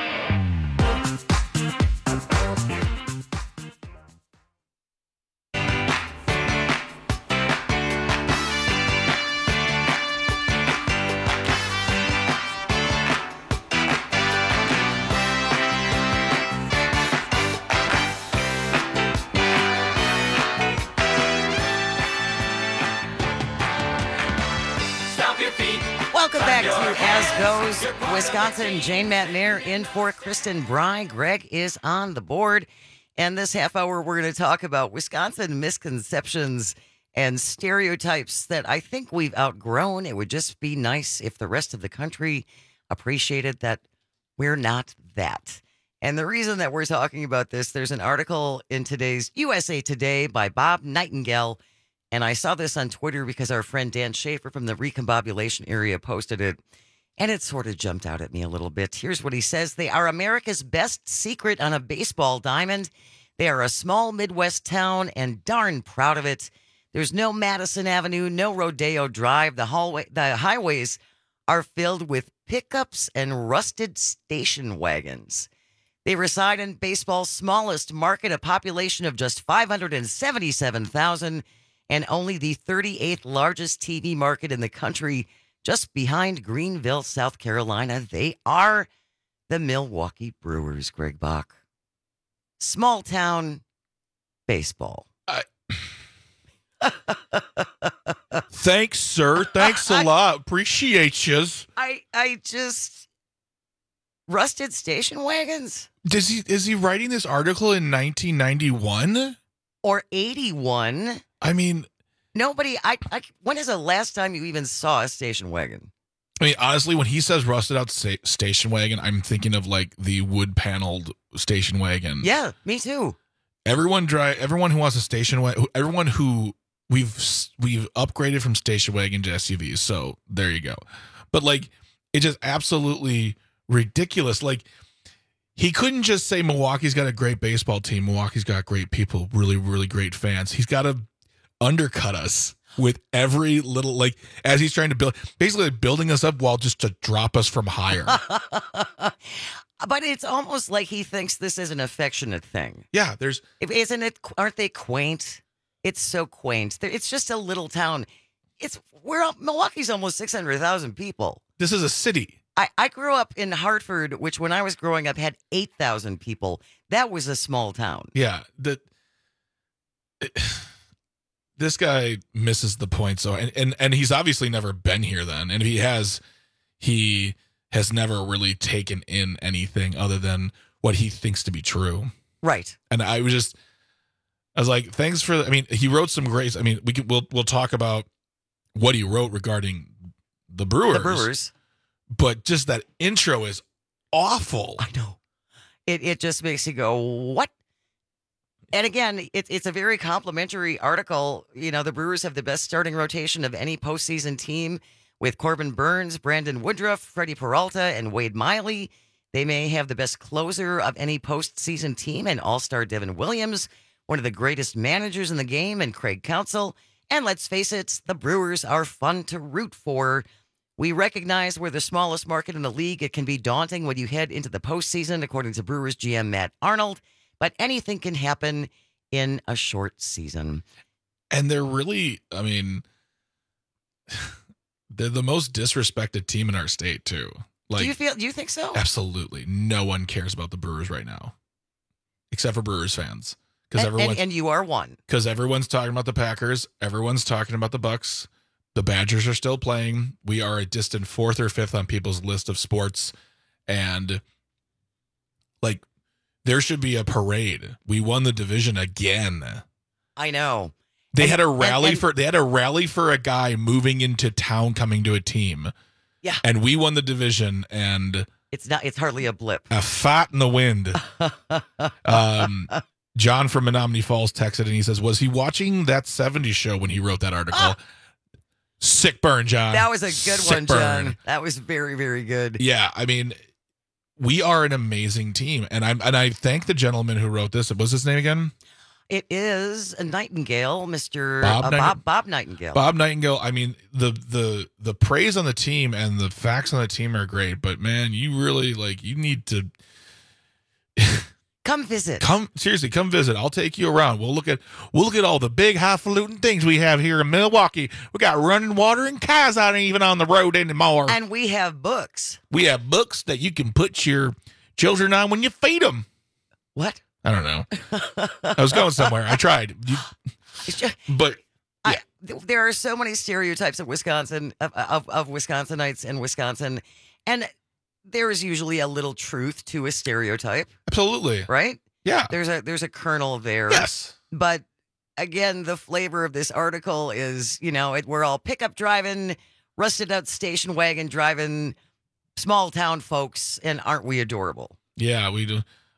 [SPEAKER 16] Welcome back to As Goes Wisconsin. Jane Matnair in for Kristen Bry. Greg is on the board. And this half hour, we're going to talk about Wisconsin misconceptions and stereotypes that I think we've outgrown. It would just be nice if the rest of the country appreciated that we're not that. And the reason that we're talking about this, there's an article in today's USA Today by Bob Nightingale, And I saw this on Twitter because our friend Dan Schaefer from the Recombobulation area posted it. And it sort of jumped out at me a little bit. Here's what he says. They are America's best secret on a baseball diamond. They are a small Midwest town and darn proud of it. There's no Madison Avenue, no Rodeo Drive. The highways are filled with pickups and rusted station wagons. They reside in baseball's smallest market, a population of just 577,000, and only the 38th largest TV market in the country, just behind Greenville, South Carolina. They are the Milwaukee Brewers, Greg Bach. Small town baseball.
[SPEAKER 5] Thanks, sir. Thanks a lot. Appreciate yous.
[SPEAKER 16] I just rusted station wagons.
[SPEAKER 17] Is he writing this article in 1991
[SPEAKER 16] or 81?
[SPEAKER 17] I mean,
[SPEAKER 16] nobody. When is the last time you even saw a station wagon?
[SPEAKER 17] I mean, honestly, when he says rusted out station wagon, I'm thinking of like the wood paneled station wagon.
[SPEAKER 16] Yeah, me too.
[SPEAKER 17] Everyone who wants a station wagon, everyone who we've upgraded from station wagon to SUVs. So there you go. But like, it's just absolutely ridiculous. Like, he couldn't just say Milwaukee's got a great baseball team. Milwaukee's got great people, really, really great fans. He's got to undercut us with every little, like, as he's trying to build, basically building us up while just to drop us from higher.
[SPEAKER 16] But it's almost like he thinks this is an affectionate thing.
[SPEAKER 17] Yeah,
[SPEAKER 16] isn't it? Aren't they quaint? It's so quaint. It's just a little town. Milwaukee's almost 600,000 people.
[SPEAKER 17] This is a city.
[SPEAKER 16] I grew up in Hartford, which when I was growing up had 8,000 people. That was a small town.
[SPEAKER 17] Yeah. This guy misses the point. So, and he's obviously never been here then. And if he has never really taken in anything other than what he thinks to be true.
[SPEAKER 16] Right.
[SPEAKER 17] And I was like, thanks for, I mean, he wrote some great, I mean, we'll talk about what he wrote regarding the Brewers. But just that intro is awful.
[SPEAKER 16] I know. It just makes you go, what? And again, it's a very complimentary article. You know, the Brewers have the best starting rotation of any postseason team with Corbin Burns, Brandon Woodruff, Freddie Peralta, and Wade Miley. They may have the best closer of any postseason team and all-star Devin Williams, one of the greatest managers in the game, and Craig Counsell. And let's face it, the Brewers are fun to root for. We recognize we're the smallest market in the league. It can be daunting when you head into the postseason, according to Brewers GM Matt Arnold. But anything can happen in a short season.
[SPEAKER 17] And they're really, I mean, they're the most disrespected team in our state, too. Like,
[SPEAKER 16] do you think so?
[SPEAKER 17] Absolutely. No one cares about the Brewers right now, except for Brewers fans.
[SPEAKER 16] And you are one.
[SPEAKER 17] Because everyone's talking about the Packers. Everyone's talking about the Bucks. The Badgers are still playing. We are a distant 4th or 5th on people's list of sports. And, like, there should be a parade. We won the division again.
[SPEAKER 16] I know.
[SPEAKER 17] They had a rally for a guy moving into town coming to a team.
[SPEAKER 16] Yeah.
[SPEAKER 17] And we won the division, and
[SPEAKER 16] it's hardly a blip.
[SPEAKER 17] A fart in the wind. John from Menominee Falls texted and he says, was he watching that 70s show when he wrote that article? Sick burn, John.
[SPEAKER 16] That was a good one, John. That was very, very good.
[SPEAKER 17] Yeah, I mean, we are an amazing team, and I thank the gentleman who wrote this. What was his name again?
[SPEAKER 16] It is a Nightingale, Mr. Bob Nightingale.
[SPEAKER 17] Bob Nightingale. I mean, the praise on the team and the facts on the team are great, but man, you really you need to
[SPEAKER 16] come visit.
[SPEAKER 17] Come visit. I'll take you around. We'll look at all the big highfalutin things we have here in Milwaukee. We got running water and cars out even on the road anymore.
[SPEAKER 16] And we have books.
[SPEAKER 17] We have books that you can put your children on when you feed them.
[SPEAKER 16] What?
[SPEAKER 17] I don't know. I was going somewhere. I tried. But yeah.
[SPEAKER 16] There are so many stereotypes of Wisconsin, of Wisconsinites in Wisconsin. And there is usually a little truth to a stereotype.
[SPEAKER 17] Absolutely.
[SPEAKER 16] Right?
[SPEAKER 17] Yeah.
[SPEAKER 16] There's a kernel there.
[SPEAKER 17] Yes.
[SPEAKER 16] But again, the flavor of this article is, we're all pickup driving, rusted out station wagon driving, small town folks, and aren't we adorable?
[SPEAKER 17] Yeah, we do.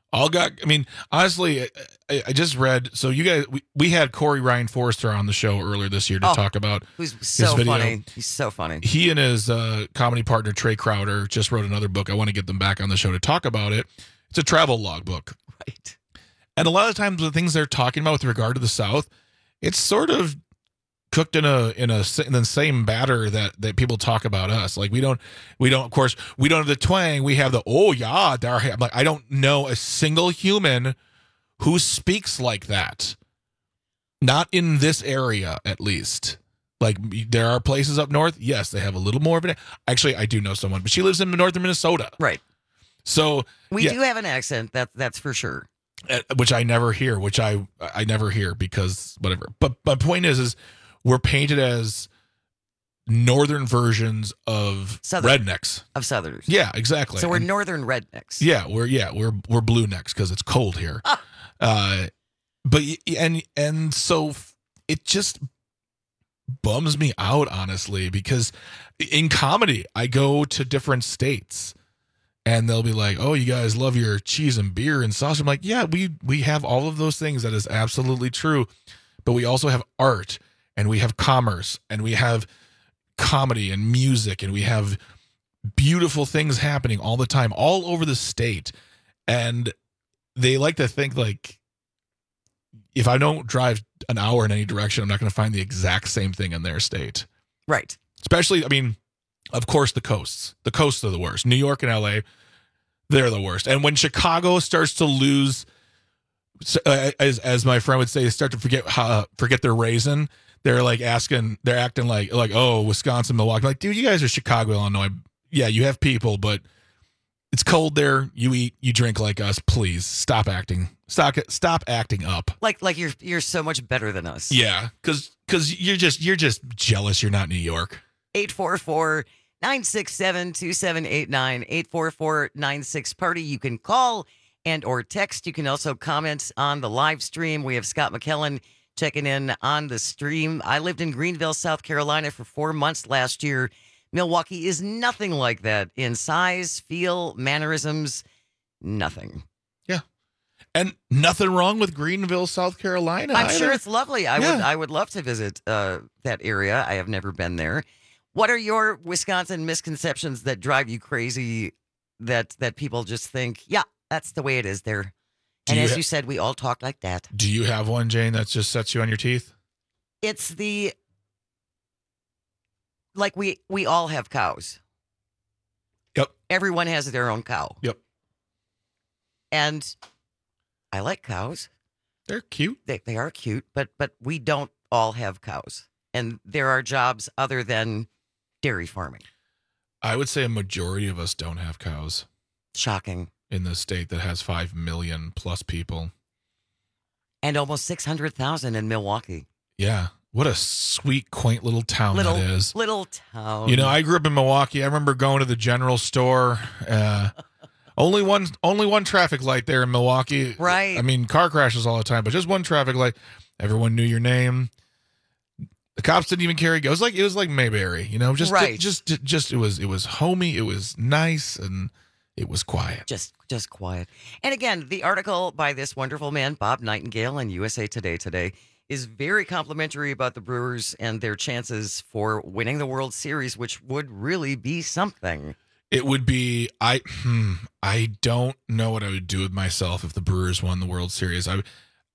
[SPEAKER 17] I mean, honestly, I just read. So you guys, we had Corey Ryan Forrester on the show earlier this year to talk about
[SPEAKER 16] who's
[SPEAKER 17] his
[SPEAKER 16] so
[SPEAKER 17] video.
[SPEAKER 16] funny. He's so funny.
[SPEAKER 17] He and his comedy partner Trey Crowder just wrote another book. I want to get them back on the show to talk about it. It's a travel log book,
[SPEAKER 16] right?
[SPEAKER 17] And a lot of times the things they're talking about with regard to the South, it's sort of cooked in the same batter that people talk about us. Like we don't of course we don't have the twang. We have the I'm like, I don't know a single human who speaks like that. Not in this area, at least. Like there are places up north. Yes, they have a little more of an. Actually, I do know someone, but she lives in northern Minnesota.
[SPEAKER 16] Right.
[SPEAKER 17] So
[SPEAKER 16] we do have an accent. That's for sure.
[SPEAKER 17] Which I never hear. Which I never hear because whatever. But my point is we're painted as northern versions of rednecks.
[SPEAKER 16] Of Southerners.
[SPEAKER 17] Yeah, exactly.
[SPEAKER 16] So we're northern rednecks.
[SPEAKER 17] Yeah, we're blue necks because it's cold here. But so it just bums me out, honestly, because in comedy I go to different states and they'll be like, "Oh, you guys love your cheese and beer and sausage." I'm like, "Yeah, we have all of those things. That is absolutely true, but we also have art." And we have commerce, and we have comedy and music, and we have beautiful things happening all the time, all over the state. And they like to think like, if I don't drive an hour in any direction, I'm not going to find the exact same thing in their state.
[SPEAKER 16] Right.
[SPEAKER 17] Especially, I mean, of course, the coasts. The coasts are the worst. New York and LA, they're the worst. And when Chicago starts to lose, as my friend would say, they start to forget their raisin. They're acting like, oh, Wisconsin, Milwaukee. Like, dude, you guys are Chicago, Illinois. Yeah, you have people, but it's cold there. You eat, you drink like us. Please stop acting. Stop acting up.
[SPEAKER 16] Like you're so much better than us.
[SPEAKER 17] Yeah, because you're just jealous. You're not New York.
[SPEAKER 16] 844-967-2789. 844-96-PARTY. You can call and or text. You can also comment on the live stream. We have Scott McKellen checking in on the stream. I lived in Greenville, South Carolina for 4 months last year. Milwaukee is nothing like that in size, feel, mannerisms, nothing.
[SPEAKER 17] Yeah. And nothing wrong with Greenville, South Carolina.
[SPEAKER 16] I'm sure it's lovely. I would love to visit that area. I have never been there. What are your Wisconsin misconceptions that drive you crazy that people just think, yeah, that's the way it is there? And as you said, we all talk like that.
[SPEAKER 17] Do you have one, Jane, that just sets you on your teeth?
[SPEAKER 16] It's we all have cows.
[SPEAKER 17] Yep.
[SPEAKER 16] Everyone has their own cow.
[SPEAKER 17] Yep.
[SPEAKER 16] And I like cows.
[SPEAKER 17] They're cute.
[SPEAKER 16] They are cute, but we don't all have cows. And there are jobs other than dairy farming.
[SPEAKER 17] I would say a majority of us don't have cows.
[SPEAKER 16] Shocking.
[SPEAKER 17] In the state that has 5 million plus people.
[SPEAKER 16] And almost 600,000 in Milwaukee.
[SPEAKER 17] Yeah. What a sweet, quaint little town that is.
[SPEAKER 16] Little town.
[SPEAKER 17] You know, I grew up in Milwaukee. I remember going to the general store. Only one traffic light there in Milwaukee.
[SPEAKER 16] Right.
[SPEAKER 17] I mean, car crashes all the time, but just one traffic light. Everyone knew your name. The cops didn't even carry. It was like Mayberry, you know, just it was homey. It was nice and it was quiet.
[SPEAKER 16] Just quiet. And again, the article by this wonderful man, Bob Nightingale, in USA Today is very complimentary about the Brewers and their chances for winning the World Series, which would really be something.
[SPEAKER 17] It would be. I don't know what I would do with myself if the Brewers won the World Series. I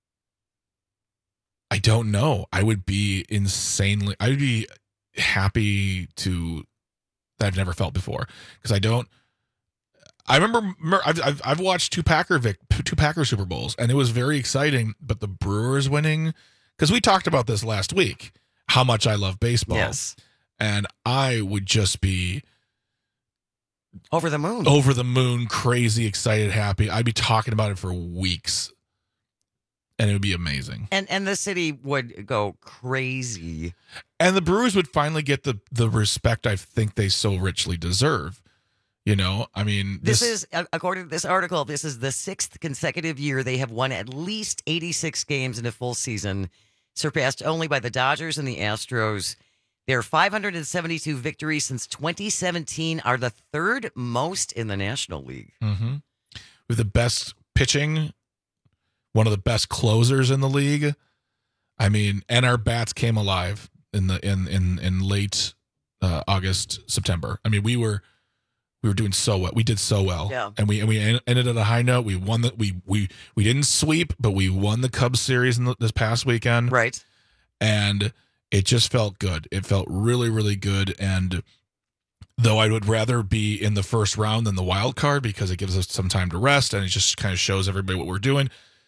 [SPEAKER 17] don't know. I would be insanely. I would be happy that I've never felt before because I don't. I remember I've watched two Packer Super Bowls and it was very exciting. But the Brewers winning, because we talked about this last week, how much I love baseball.
[SPEAKER 16] Yes,
[SPEAKER 17] and I would just be
[SPEAKER 16] over the moon,
[SPEAKER 17] crazy, excited, happy. I'd be talking about it for weeks, and it would be amazing.
[SPEAKER 16] And the city would go crazy,
[SPEAKER 17] and the Brewers would finally get the respect I think they so richly deserve. You know, I mean,
[SPEAKER 16] this is, according to this article, this is the 6th consecutive year they have won at least 86 games in a full season, surpassed only by the Dodgers and the Astros. Their 572 victories since 2017 are the third most in the National League.
[SPEAKER 17] Mm-hmm. With the best pitching, one of the best closers in the league. I mean, and our bats came alive in late August, September. I mean, we were doing so well. We did so well.
[SPEAKER 16] Yeah.
[SPEAKER 17] And we ended at a high note. We won we didn't sweep, but we won the Cubs series this past weekend.
[SPEAKER 16] Right.
[SPEAKER 17] And it just felt good. It felt really, really good. And though I would rather be in the first round than the wild card because it gives us some time to rest and it just kind of shows everybody what we're doing.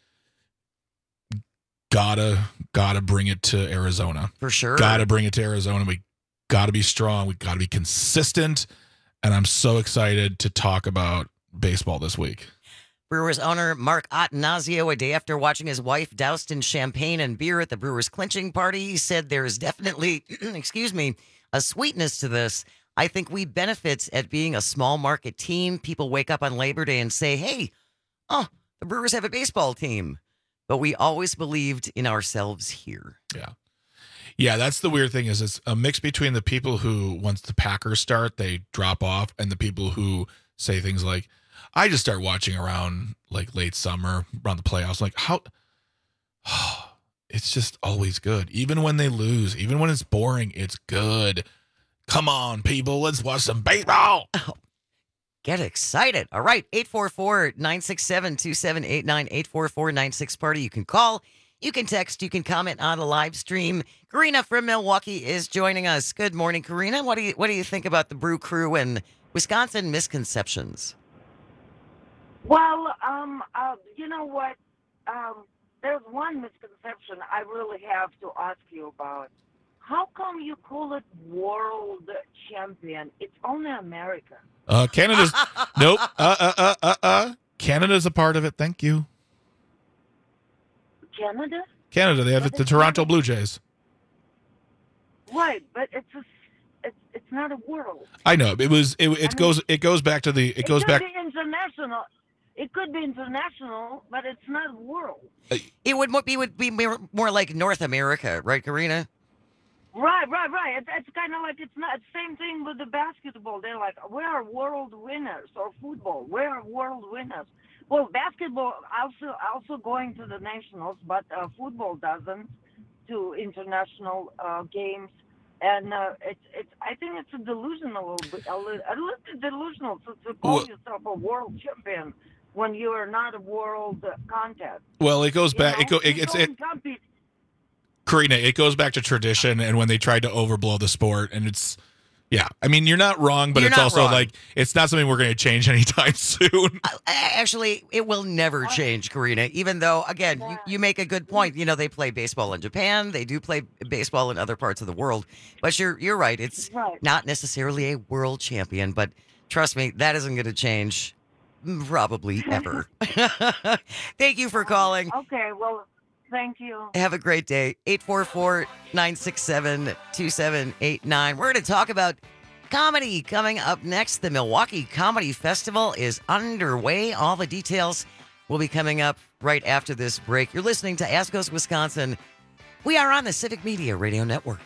[SPEAKER 17] Gotta bring it to Arizona.
[SPEAKER 16] For sure.
[SPEAKER 17] Gotta bring it to Arizona. We gotta be strong. We gotta be consistent. And I'm so excited to talk about baseball this week.
[SPEAKER 16] Brewers owner Mark Attanasio, a day after watching his wife doused in champagne and beer at the Brewers clinching party, said there is definitely, a sweetness to this. I think we benefit at being a small market team. People wake up on Labor Day and say, hey, the Brewers have a baseball team. But we always believed in ourselves here.
[SPEAKER 17] Yeah. Yeah, that's the weird thing is it's a mix between the people who, once the Packers start, they drop off, and the people who say things like, I just start watching around like late summer, around the playoffs. Like, how? It's just always good. Even when they lose, even when it's boring, it's good. Come on, people, let's watch some baseball.
[SPEAKER 16] Oh, get excited. All right, 844-967-2789, 844-96-PARTY. You can call. You can text, you can comment on a live stream. Karina from Milwaukee is joining us. Good morning, Karina. What do you think about the Brew Crew and Wisconsin misconceptions?
[SPEAKER 6] Well, you know what? There's one misconception I really have to ask you about. How come you call it world champion? It's only America.
[SPEAKER 17] Canada's nope. Canada's a part of it. Thank you.
[SPEAKER 6] Canada,
[SPEAKER 17] they have the Toronto Blue Jays.
[SPEAKER 6] Right, but it's not a world.
[SPEAKER 17] I know. It goes back to the it goes back.
[SPEAKER 6] Be international. It could be international, but it's not a world.
[SPEAKER 16] It would be more like North America, right, Karina?
[SPEAKER 6] Right. It's kind of like it's not same thing with the basketball. They're like, we are world winners, or football. We are world winners. Well, basketball also going to the nationals, but football doesn't to international games, and it's. I think it's a delusional, a little bit delusional to call yourself a world champion when you are not a world contest.
[SPEAKER 17] Well, it goes back. Karina, it goes back to tradition, and when they tried to overblow the sport, and it's. Yeah, I mean, you're not wrong, but it's also like, it's not something we're going to change anytime soon.
[SPEAKER 16] Actually, it will never change, Karina, even though, again, you make a good point. You know, they play baseball in Japan. They do play baseball in other parts of the world. But you're right. It's not necessarily a world champion, but trust me, that isn't going to change probably ever. Thank you for calling.
[SPEAKER 6] Okay, well... Thank you.
[SPEAKER 16] Have a great day. 844-967-2789. We're going to talk about comedy coming up next. The Milwaukee Comedy Festival is underway. All the details will be coming up right after this break. You're listening to As Goes Wisconsin. We are on the Civic Media Radio Network.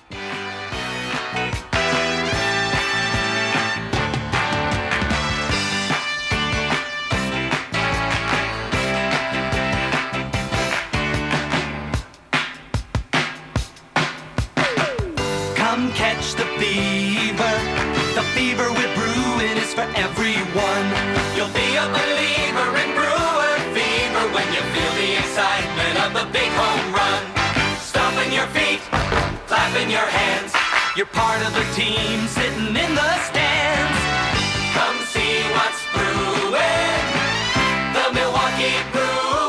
[SPEAKER 7] Come catch the fever. The fever we're brewing is for everyone. You'll be a believer in brewer fever when you feel the excitement of the big home run. Stomping your feet, clapping your hands. You're part of the team sitting in the stands. Come see what's brewing. The Milwaukee Brewers.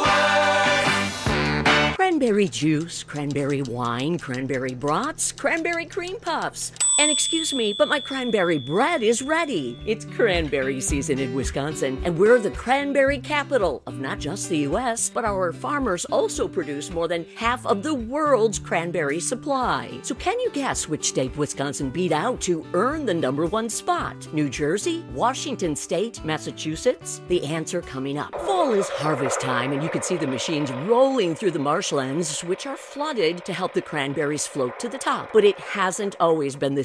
[SPEAKER 12] Cranberry juice, cranberry wine, cranberry brats, cranberry cream puffs. And excuse me, but my cranberry bread is ready. It's cranberry season in Wisconsin, and we're the cranberry capital of not just the U.S., but our farmers also produce more than half of the world's cranberry supply. So can you guess which state Wisconsin beat out to earn the #1 spot? New Jersey, Washington State, Massachusetts? The answer coming up. Fall is harvest time, and you can see the machines rolling through the marshlands, which are flooded to help the cranberries float to the top. But it hasn't always been this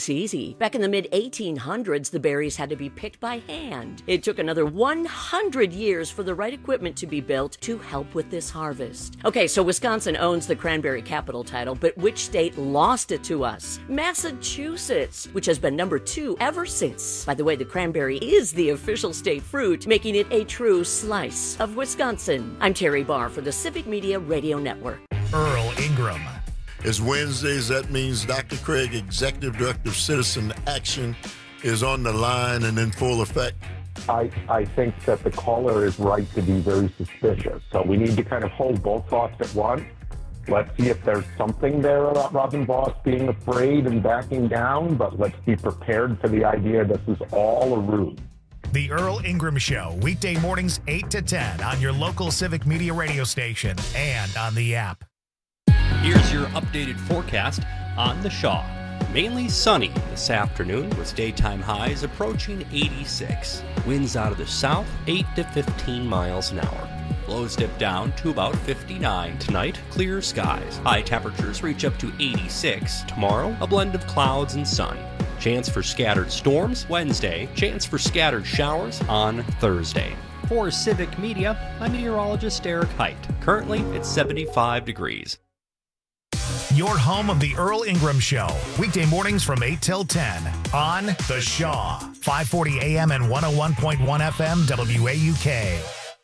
[SPEAKER 12] this easy. Back in the mid-1800s, the berries had to be picked by hand. It took another 100 years for the right equipment to be built to help with this harvest. Okay, so Wisconsin owns the cranberry capital title, but which state lost it to us? Massachusetts, which has been number 2 ever since. By the way, the cranberry is the official state fruit, making it a true slice of Wisconsin. I'm Terry Barr for the Civic Media Radio Network.
[SPEAKER 1] Earl Ingram.
[SPEAKER 8] It's Wednesdays. That means Dr. Craig, Executive Director of Citizen Action, is on the line and in full effect.
[SPEAKER 9] I think that the caller is right to be very suspicious. So we need to kind of hold both thoughts at once. Let's see if there's something there about Robin Voss being afraid and backing down, but let's be prepared for the idea this is all a ruse.
[SPEAKER 1] The Earl Ingram Show, weekday mornings 8 to 10 on your local Civic Media radio station and on the app.
[SPEAKER 13] Here's your updated forecast on the Shaw. Mainly sunny this afternoon with daytime highs approaching 86. Winds out of the south 8 to 15 miles an hour. Lows dip down to about 59 tonight. Clear skies. High temperatures reach up to 86. Tomorrow, a blend of clouds and sun. Chance for scattered storms Wednesday. Chance for scattered showers on Thursday. For Civic Media, I'm meteorologist Eric Height. Currently, it's 75 degrees.
[SPEAKER 1] Your home of the Earl Ingram Show, weekday mornings from 8 till 10 on The Shaw, 540 AM and 101.1 FM WAUK.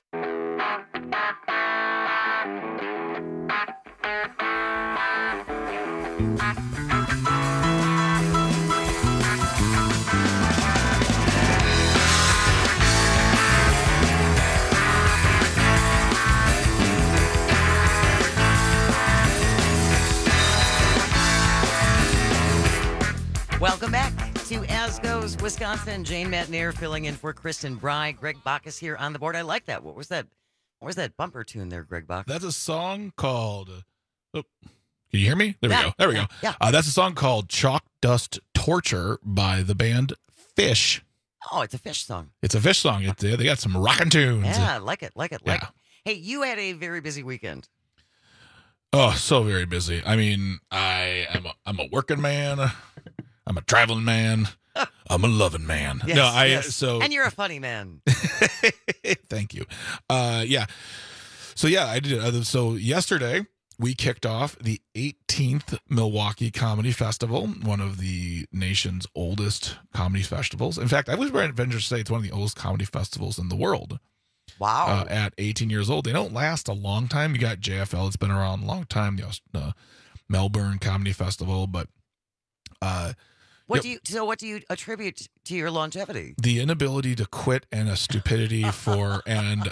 [SPEAKER 16] Welcome back to As Goes Wisconsin. Jane Matnair filling in for Kristen Bry. Greg Bacchus here on the board. I like that. What was that? What was that bumper tune there, Greg Bacchus?
[SPEAKER 17] That's a song called. Oh, can you hear me? There we
[SPEAKER 16] Yeah.
[SPEAKER 17] go. There we go.
[SPEAKER 16] Yeah.
[SPEAKER 17] That's a song called "Chalk Dust Torture" by the band Fish.
[SPEAKER 16] Oh, it's a Fish song.
[SPEAKER 17] It's a Fish song. They got some rockin' tunes.
[SPEAKER 16] Yeah, I like it. Like it.
[SPEAKER 17] Yeah.
[SPEAKER 16] Hey, you had a very busy weekend.
[SPEAKER 17] Oh, so very busy. I mean, I'm a working man. I'm a traveling man. I'm a loving man.
[SPEAKER 16] Yes, yes. And you're a funny man.
[SPEAKER 17] Thank you. Yeah. So yeah, I did. So yesterday we kicked off the 18th Milwaukee Comedy Festival, one of the nation's oldest comedy festivals. In fact, I was very adventurous to say it's one of the oldest comedy festivals in the world.
[SPEAKER 16] Wow.
[SPEAKER 17] At 18 years old. They don't last a long time. You got JFL, it's been around a long time, the Melbourne Comedy Festival, but
[SPEAKER 16] what do you attribute to your longevity?
[SPEAKER 17] The inability to quit and a stupidity for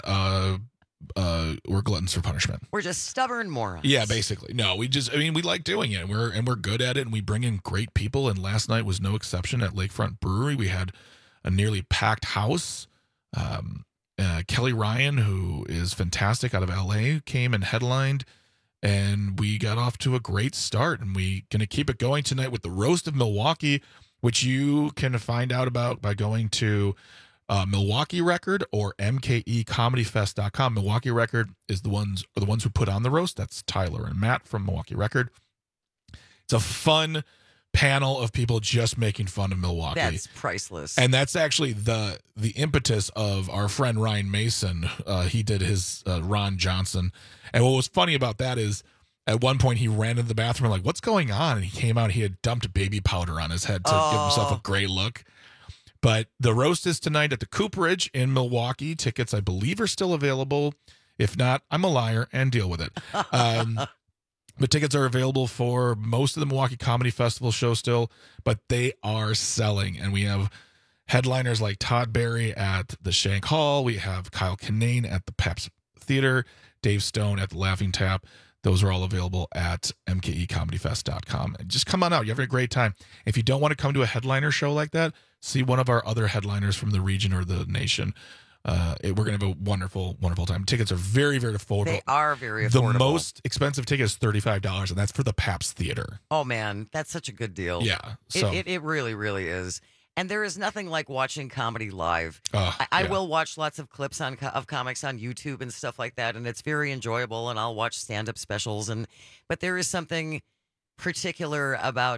[SPEAKER 17] we're gluttons for punishment.
[SPEAKER 16] We're just stubborn morons.
[SPEAKER 17] Yeah, basically. No, we like doing it. We're good at it, and we bring in great people. And last night was no exception at Lakefront Brewery. We had a nearly packed house. Kelly Ryan, who is fantastic out of LA, came and headlined, and we got off to a great start. And we're going to keep it going tonight with the Roast of Milwaukee, which you can find out about by going to Milwaukee Record or mkecomedyfest.com. Milwaukee Record is the ones who put on the roast. That's Tyler and Matt from Milwaukee Record. It's a fun panel of people just making fun of Milwaukee.
[SPEAKER 16] That's priceless.
[SPEAKER 17] And that's actually the impetus of our friend Ryan Mason. He did his Ron Johnson. And what was funny about that is at one point he ran into the bathroom like, what's going on? And he came out, he had dumped baby powder on his head to give himself a gray look. But the roast is tonight at the Cooperage in Milwaukee. Tickets, I believe, are still available. If not, I'm a liar and deal with it. But tickets are available for most of the Milwaukee Comedy Festival show still, but they are selling. And we have headliners like Todd Barry at the Shank Hall. We have Kyle Kinane at the Pabst Theater, Dave Stone at the Laughing Tap. Those are all available at mkecomedyfest.com. And just come on out. You're having a great time. If you don't want to come to a headliner show like that, see one of our other headliners from the region or the nation. We're going to have a wonderful, wonderful time. Tickets are very, very affordable.
[SPEAKER 16] They are very affordable.
[SPEAKER 17] The most expensive ticket is $35, and that's for the Pabst Theater.
[SPEAKER 16] Oh, man, that's such a good deal.
[SPEAKER 17] Yeah. So.
[SPEAKER 16] It really, really is. And there is nothing like watching comedy live. I
[SPEAKER 17] yeah.
[SPEAKER 16] will watch lots of clips of comics on YouTube and stuff like that, and it's very enjoyable, and I'll watch stand-up specials. But there is something particular about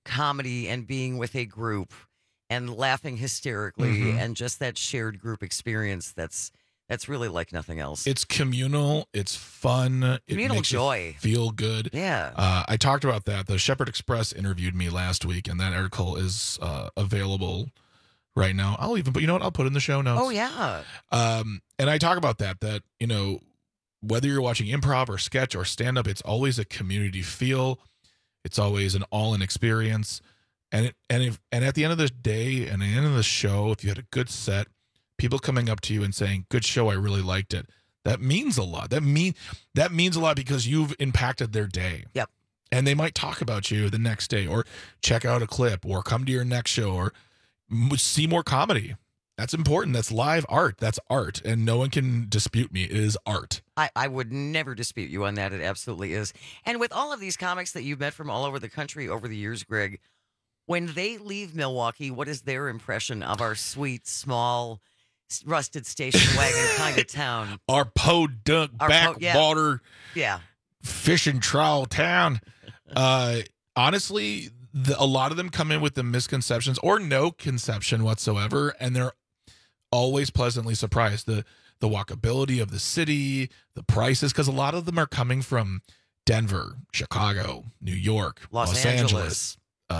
[SPEAKER 16] comedy and being with a group and laughing hysterically
[SPEAKER 17] Mhm.
[SPEAKER 16] and just that shared group experience that's really like nothing else.
[SPEAKER 17] It's communal. It's fun.
[SPEAKER 16] Communal
[SPEAKER 17] it makes
[SPEAKER 16] joy.
[SPEAKER 17] You feel good.
[SPEAKER 16] Yeah.
[SPEAKER 17] I talked about that. The Shepherd Express interviewed me last week, and that article is available right now. I'll even put, you know what? I'll put it in the show notes.
[SPEAKER 16] Oh, yeah.
[SPEAKER 17] And I talk about that, you know, whether you're watching improv or sketch or stand-up, it's always a community feel. It's always an all-in experience. And at the end of the day and the end of the show, if you had a good set, people coming up to you and saying, "Good show, I really liked it," that means a lot. That means a lot because you've impacted their day.
[SPEAKER 16] Yep.
[SPEAKER 17] And they might talk about you the next day, or check out a clip, or come to your next show, or see more comedy. That's important. That's live art. That's art. And no one can dispute me. It is art.
[SPEAKER 16] I would never dispute you on that. It absolutely is. And with all of these comics that you've met from all over the country over the years, Greg, when they leave Milwaukee, what is their impression of our sweet, small, rusted station wagon kind of town?
[SPEAKER 17] Our podunk backwater fishing trawl town. Honestly, a lot of them come in with the misconceptions or no conception whatsoever, and they're always pleasantly surprised. The walkability of the city, the prices, because a lot of them are coming from Denver, Chicago, New York, Los Angeles.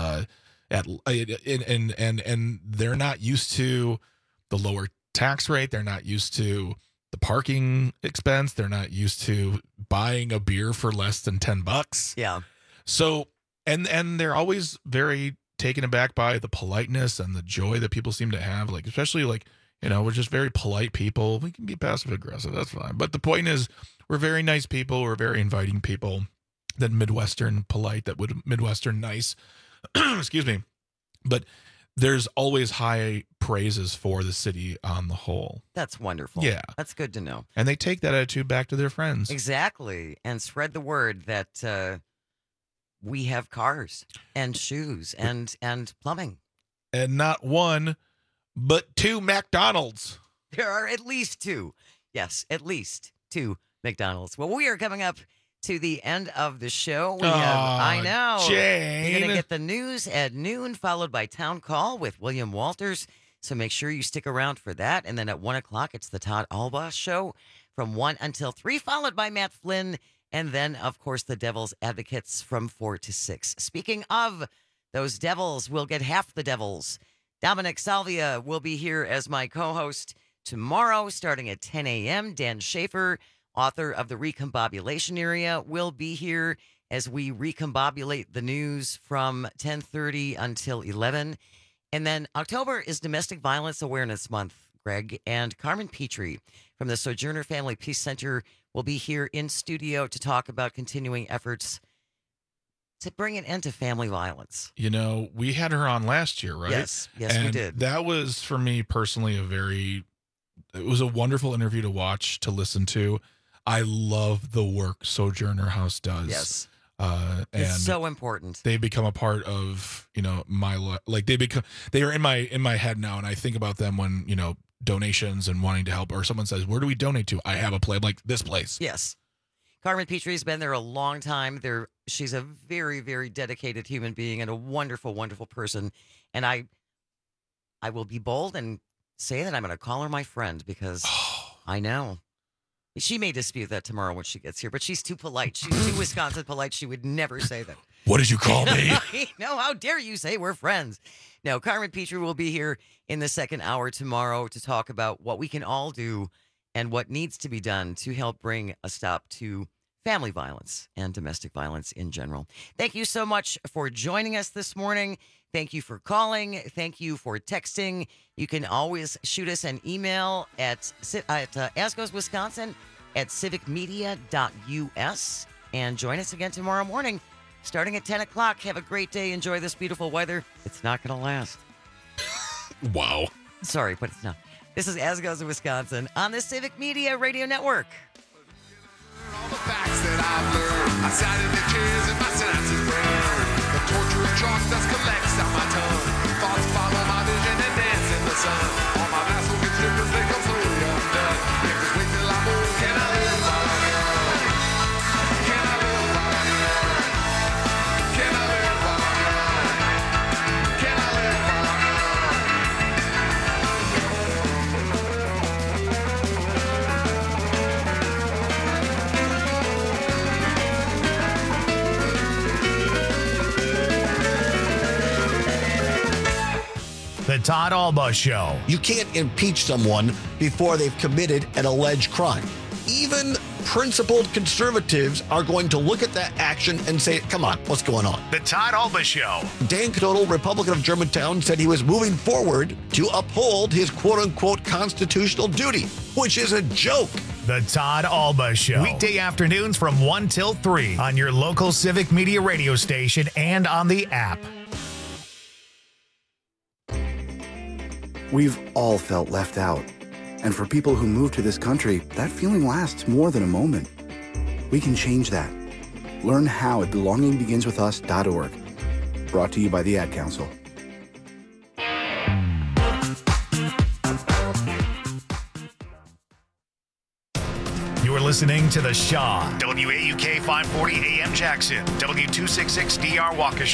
[SPEAKER 17] And they're not used to the lower tax rate. They're not used to the parking expense. They're not used to buying a beer for less than $10.
[SPEAKER 16] Yeah.
[SPEAKER 17] So, and they're always very taken aback by the politeness and the joy that people seem to have. Like, especially like, you know, we're just very polite people. We can be passive aggressive. That's fine. But the point is, we're very nice people. We're very inviting people. That Midwestern polite, Midwestern nice. Excuse me. But there's always high praises for the city on the whole.
[SPEAKER 16] That's wonderful.
[SPEAKER 17] Yeah.
[SPEAKER 16] That's good to know.
[SPEAKER 17] And they take that attitude back to their friends.
[SPEAKER 16] Exactly. And spread the word that we have cars and shoes and plumbing.
[SPEAKER 17] And not one, but 2 McDonald's.
[SPEAKER 16] There are at least 2. Yes, at least 2 McDonald's. Well, we are coming up to the end of the show. We have, I know,
[SPEAKER 17] Jane.
[SPEAKER 16] You're going to get the news at noon, followed by Town Call with William Walters. So make sure you stick around for that. And then at 1 o'clock, it's the Todd Alba Show from 1 until 3, followed by Matt Flynn. And then, of course, the Devil's Advocates from 4 to 6. Speaking of those Devils, we'll get half the Devils. Dominic Salvia will be here as my co-host tomorrow, starting at 10 a.m. Dan Schaefer, author of The Recombobulation Area, will be here as we recombobulate the news from 10:30 until 11. And then October is Domestic Violence Awareness Month, Greg, and Carmen Petrie from the Sojourner Family Peace Center will be here in studio to talk about continuing efforts to bring an end to family violence.
[SPEAKER 17] You know, we had her on last year, right?
[SPEAKER 16] Yes, we
[SPEAKER 17] and
[SPEAKER 16] did.
[SPEAKER 17] That was, for me personally, it was a wonderful interview to watch, to listen to. I love the work Sojourner House does.
[SPEAKER 16] Yes.
[SPEAKER 17] And
[SPEAKER 16] it's so important.
[SPEAKER 17] They become a part of, you know, my life. Like they are in my head now, and I think about them when, you know, donations and wanting to help, or someone says, "Where do we donate to?" I have a place, like this place.
[SPEAKER 16] Yes. Carmen Petrie's been there a long time. She's a very, very dedicated human being and a wonderful, wonderful person. And I will be bold and say that I'm going to call her my friend because I know. She may dispute that tomorrow when she gets here, but she's too polite. She's too Wisconsin polite. She would never say that.
[SPEAKER 17] What did you call me?
[SPEAKER 16] No, how dare you say we're friends? No, Carmen Petrie will be here in the second hour tomorrow to talk about what we can all do and what needs to be done to help bring a stop to family violence and domestic violence in general. Thank you so much for joining us this morning. Thank you for calling. Thank you for texting. You can always shoot us an email at AsGoesWisconsin at civicmedia.us and join us again tomorrow morning starting at 10 o'clock. Have a great day. Enjoy this beautiful weather. It's not going to last.
[SPEAKER 17] Wow.
[SPEAKER 16] Sorry, but it's not. This is As Goes Wisconsin on the Civic Media Radio Network.
[SPEAKER 3] All the facts that I've learned. I sat in the chairs and my synapses burned. The torturing chalk dust collects on my tongue. Thoughts follow my vision and dance in the sun. All my vassal consumers, they come slowly undone. If just wait till I'm old, can I live while I'm young? Can I live while I'm young? Can I live while I'm young?
[SPEAKER 1] Todd Alba Show.
[SPEAKER 4] You can't impeach someone before they've committed an alleged crime. Even principled conservatives are going to look at that action and say, come on, what's going on?
[SPEAKER 1] The Todd Alba Show.
[SPEAKER 4] Dan Knodel, Republican of Germantown, said he was moving forward to uphold his quote-unquote constitutional duty, which is a joke.
[SPEAKER 1] The Todd Alba Show. Weekday afternoons from 1 till 3 on your local Civic Media radio station and on the app.
[SPEAKER 14] We've all felt left out. And for people who move to this country, that feeling lasts more than a moment. We can change that. Learn how at belongingbeginswithus.org. Brought to you by the Ad Council.
[SPEAKER 1] You're listening to The Shaw. WAUK 540 AM Jackson. W266DR Waukesha.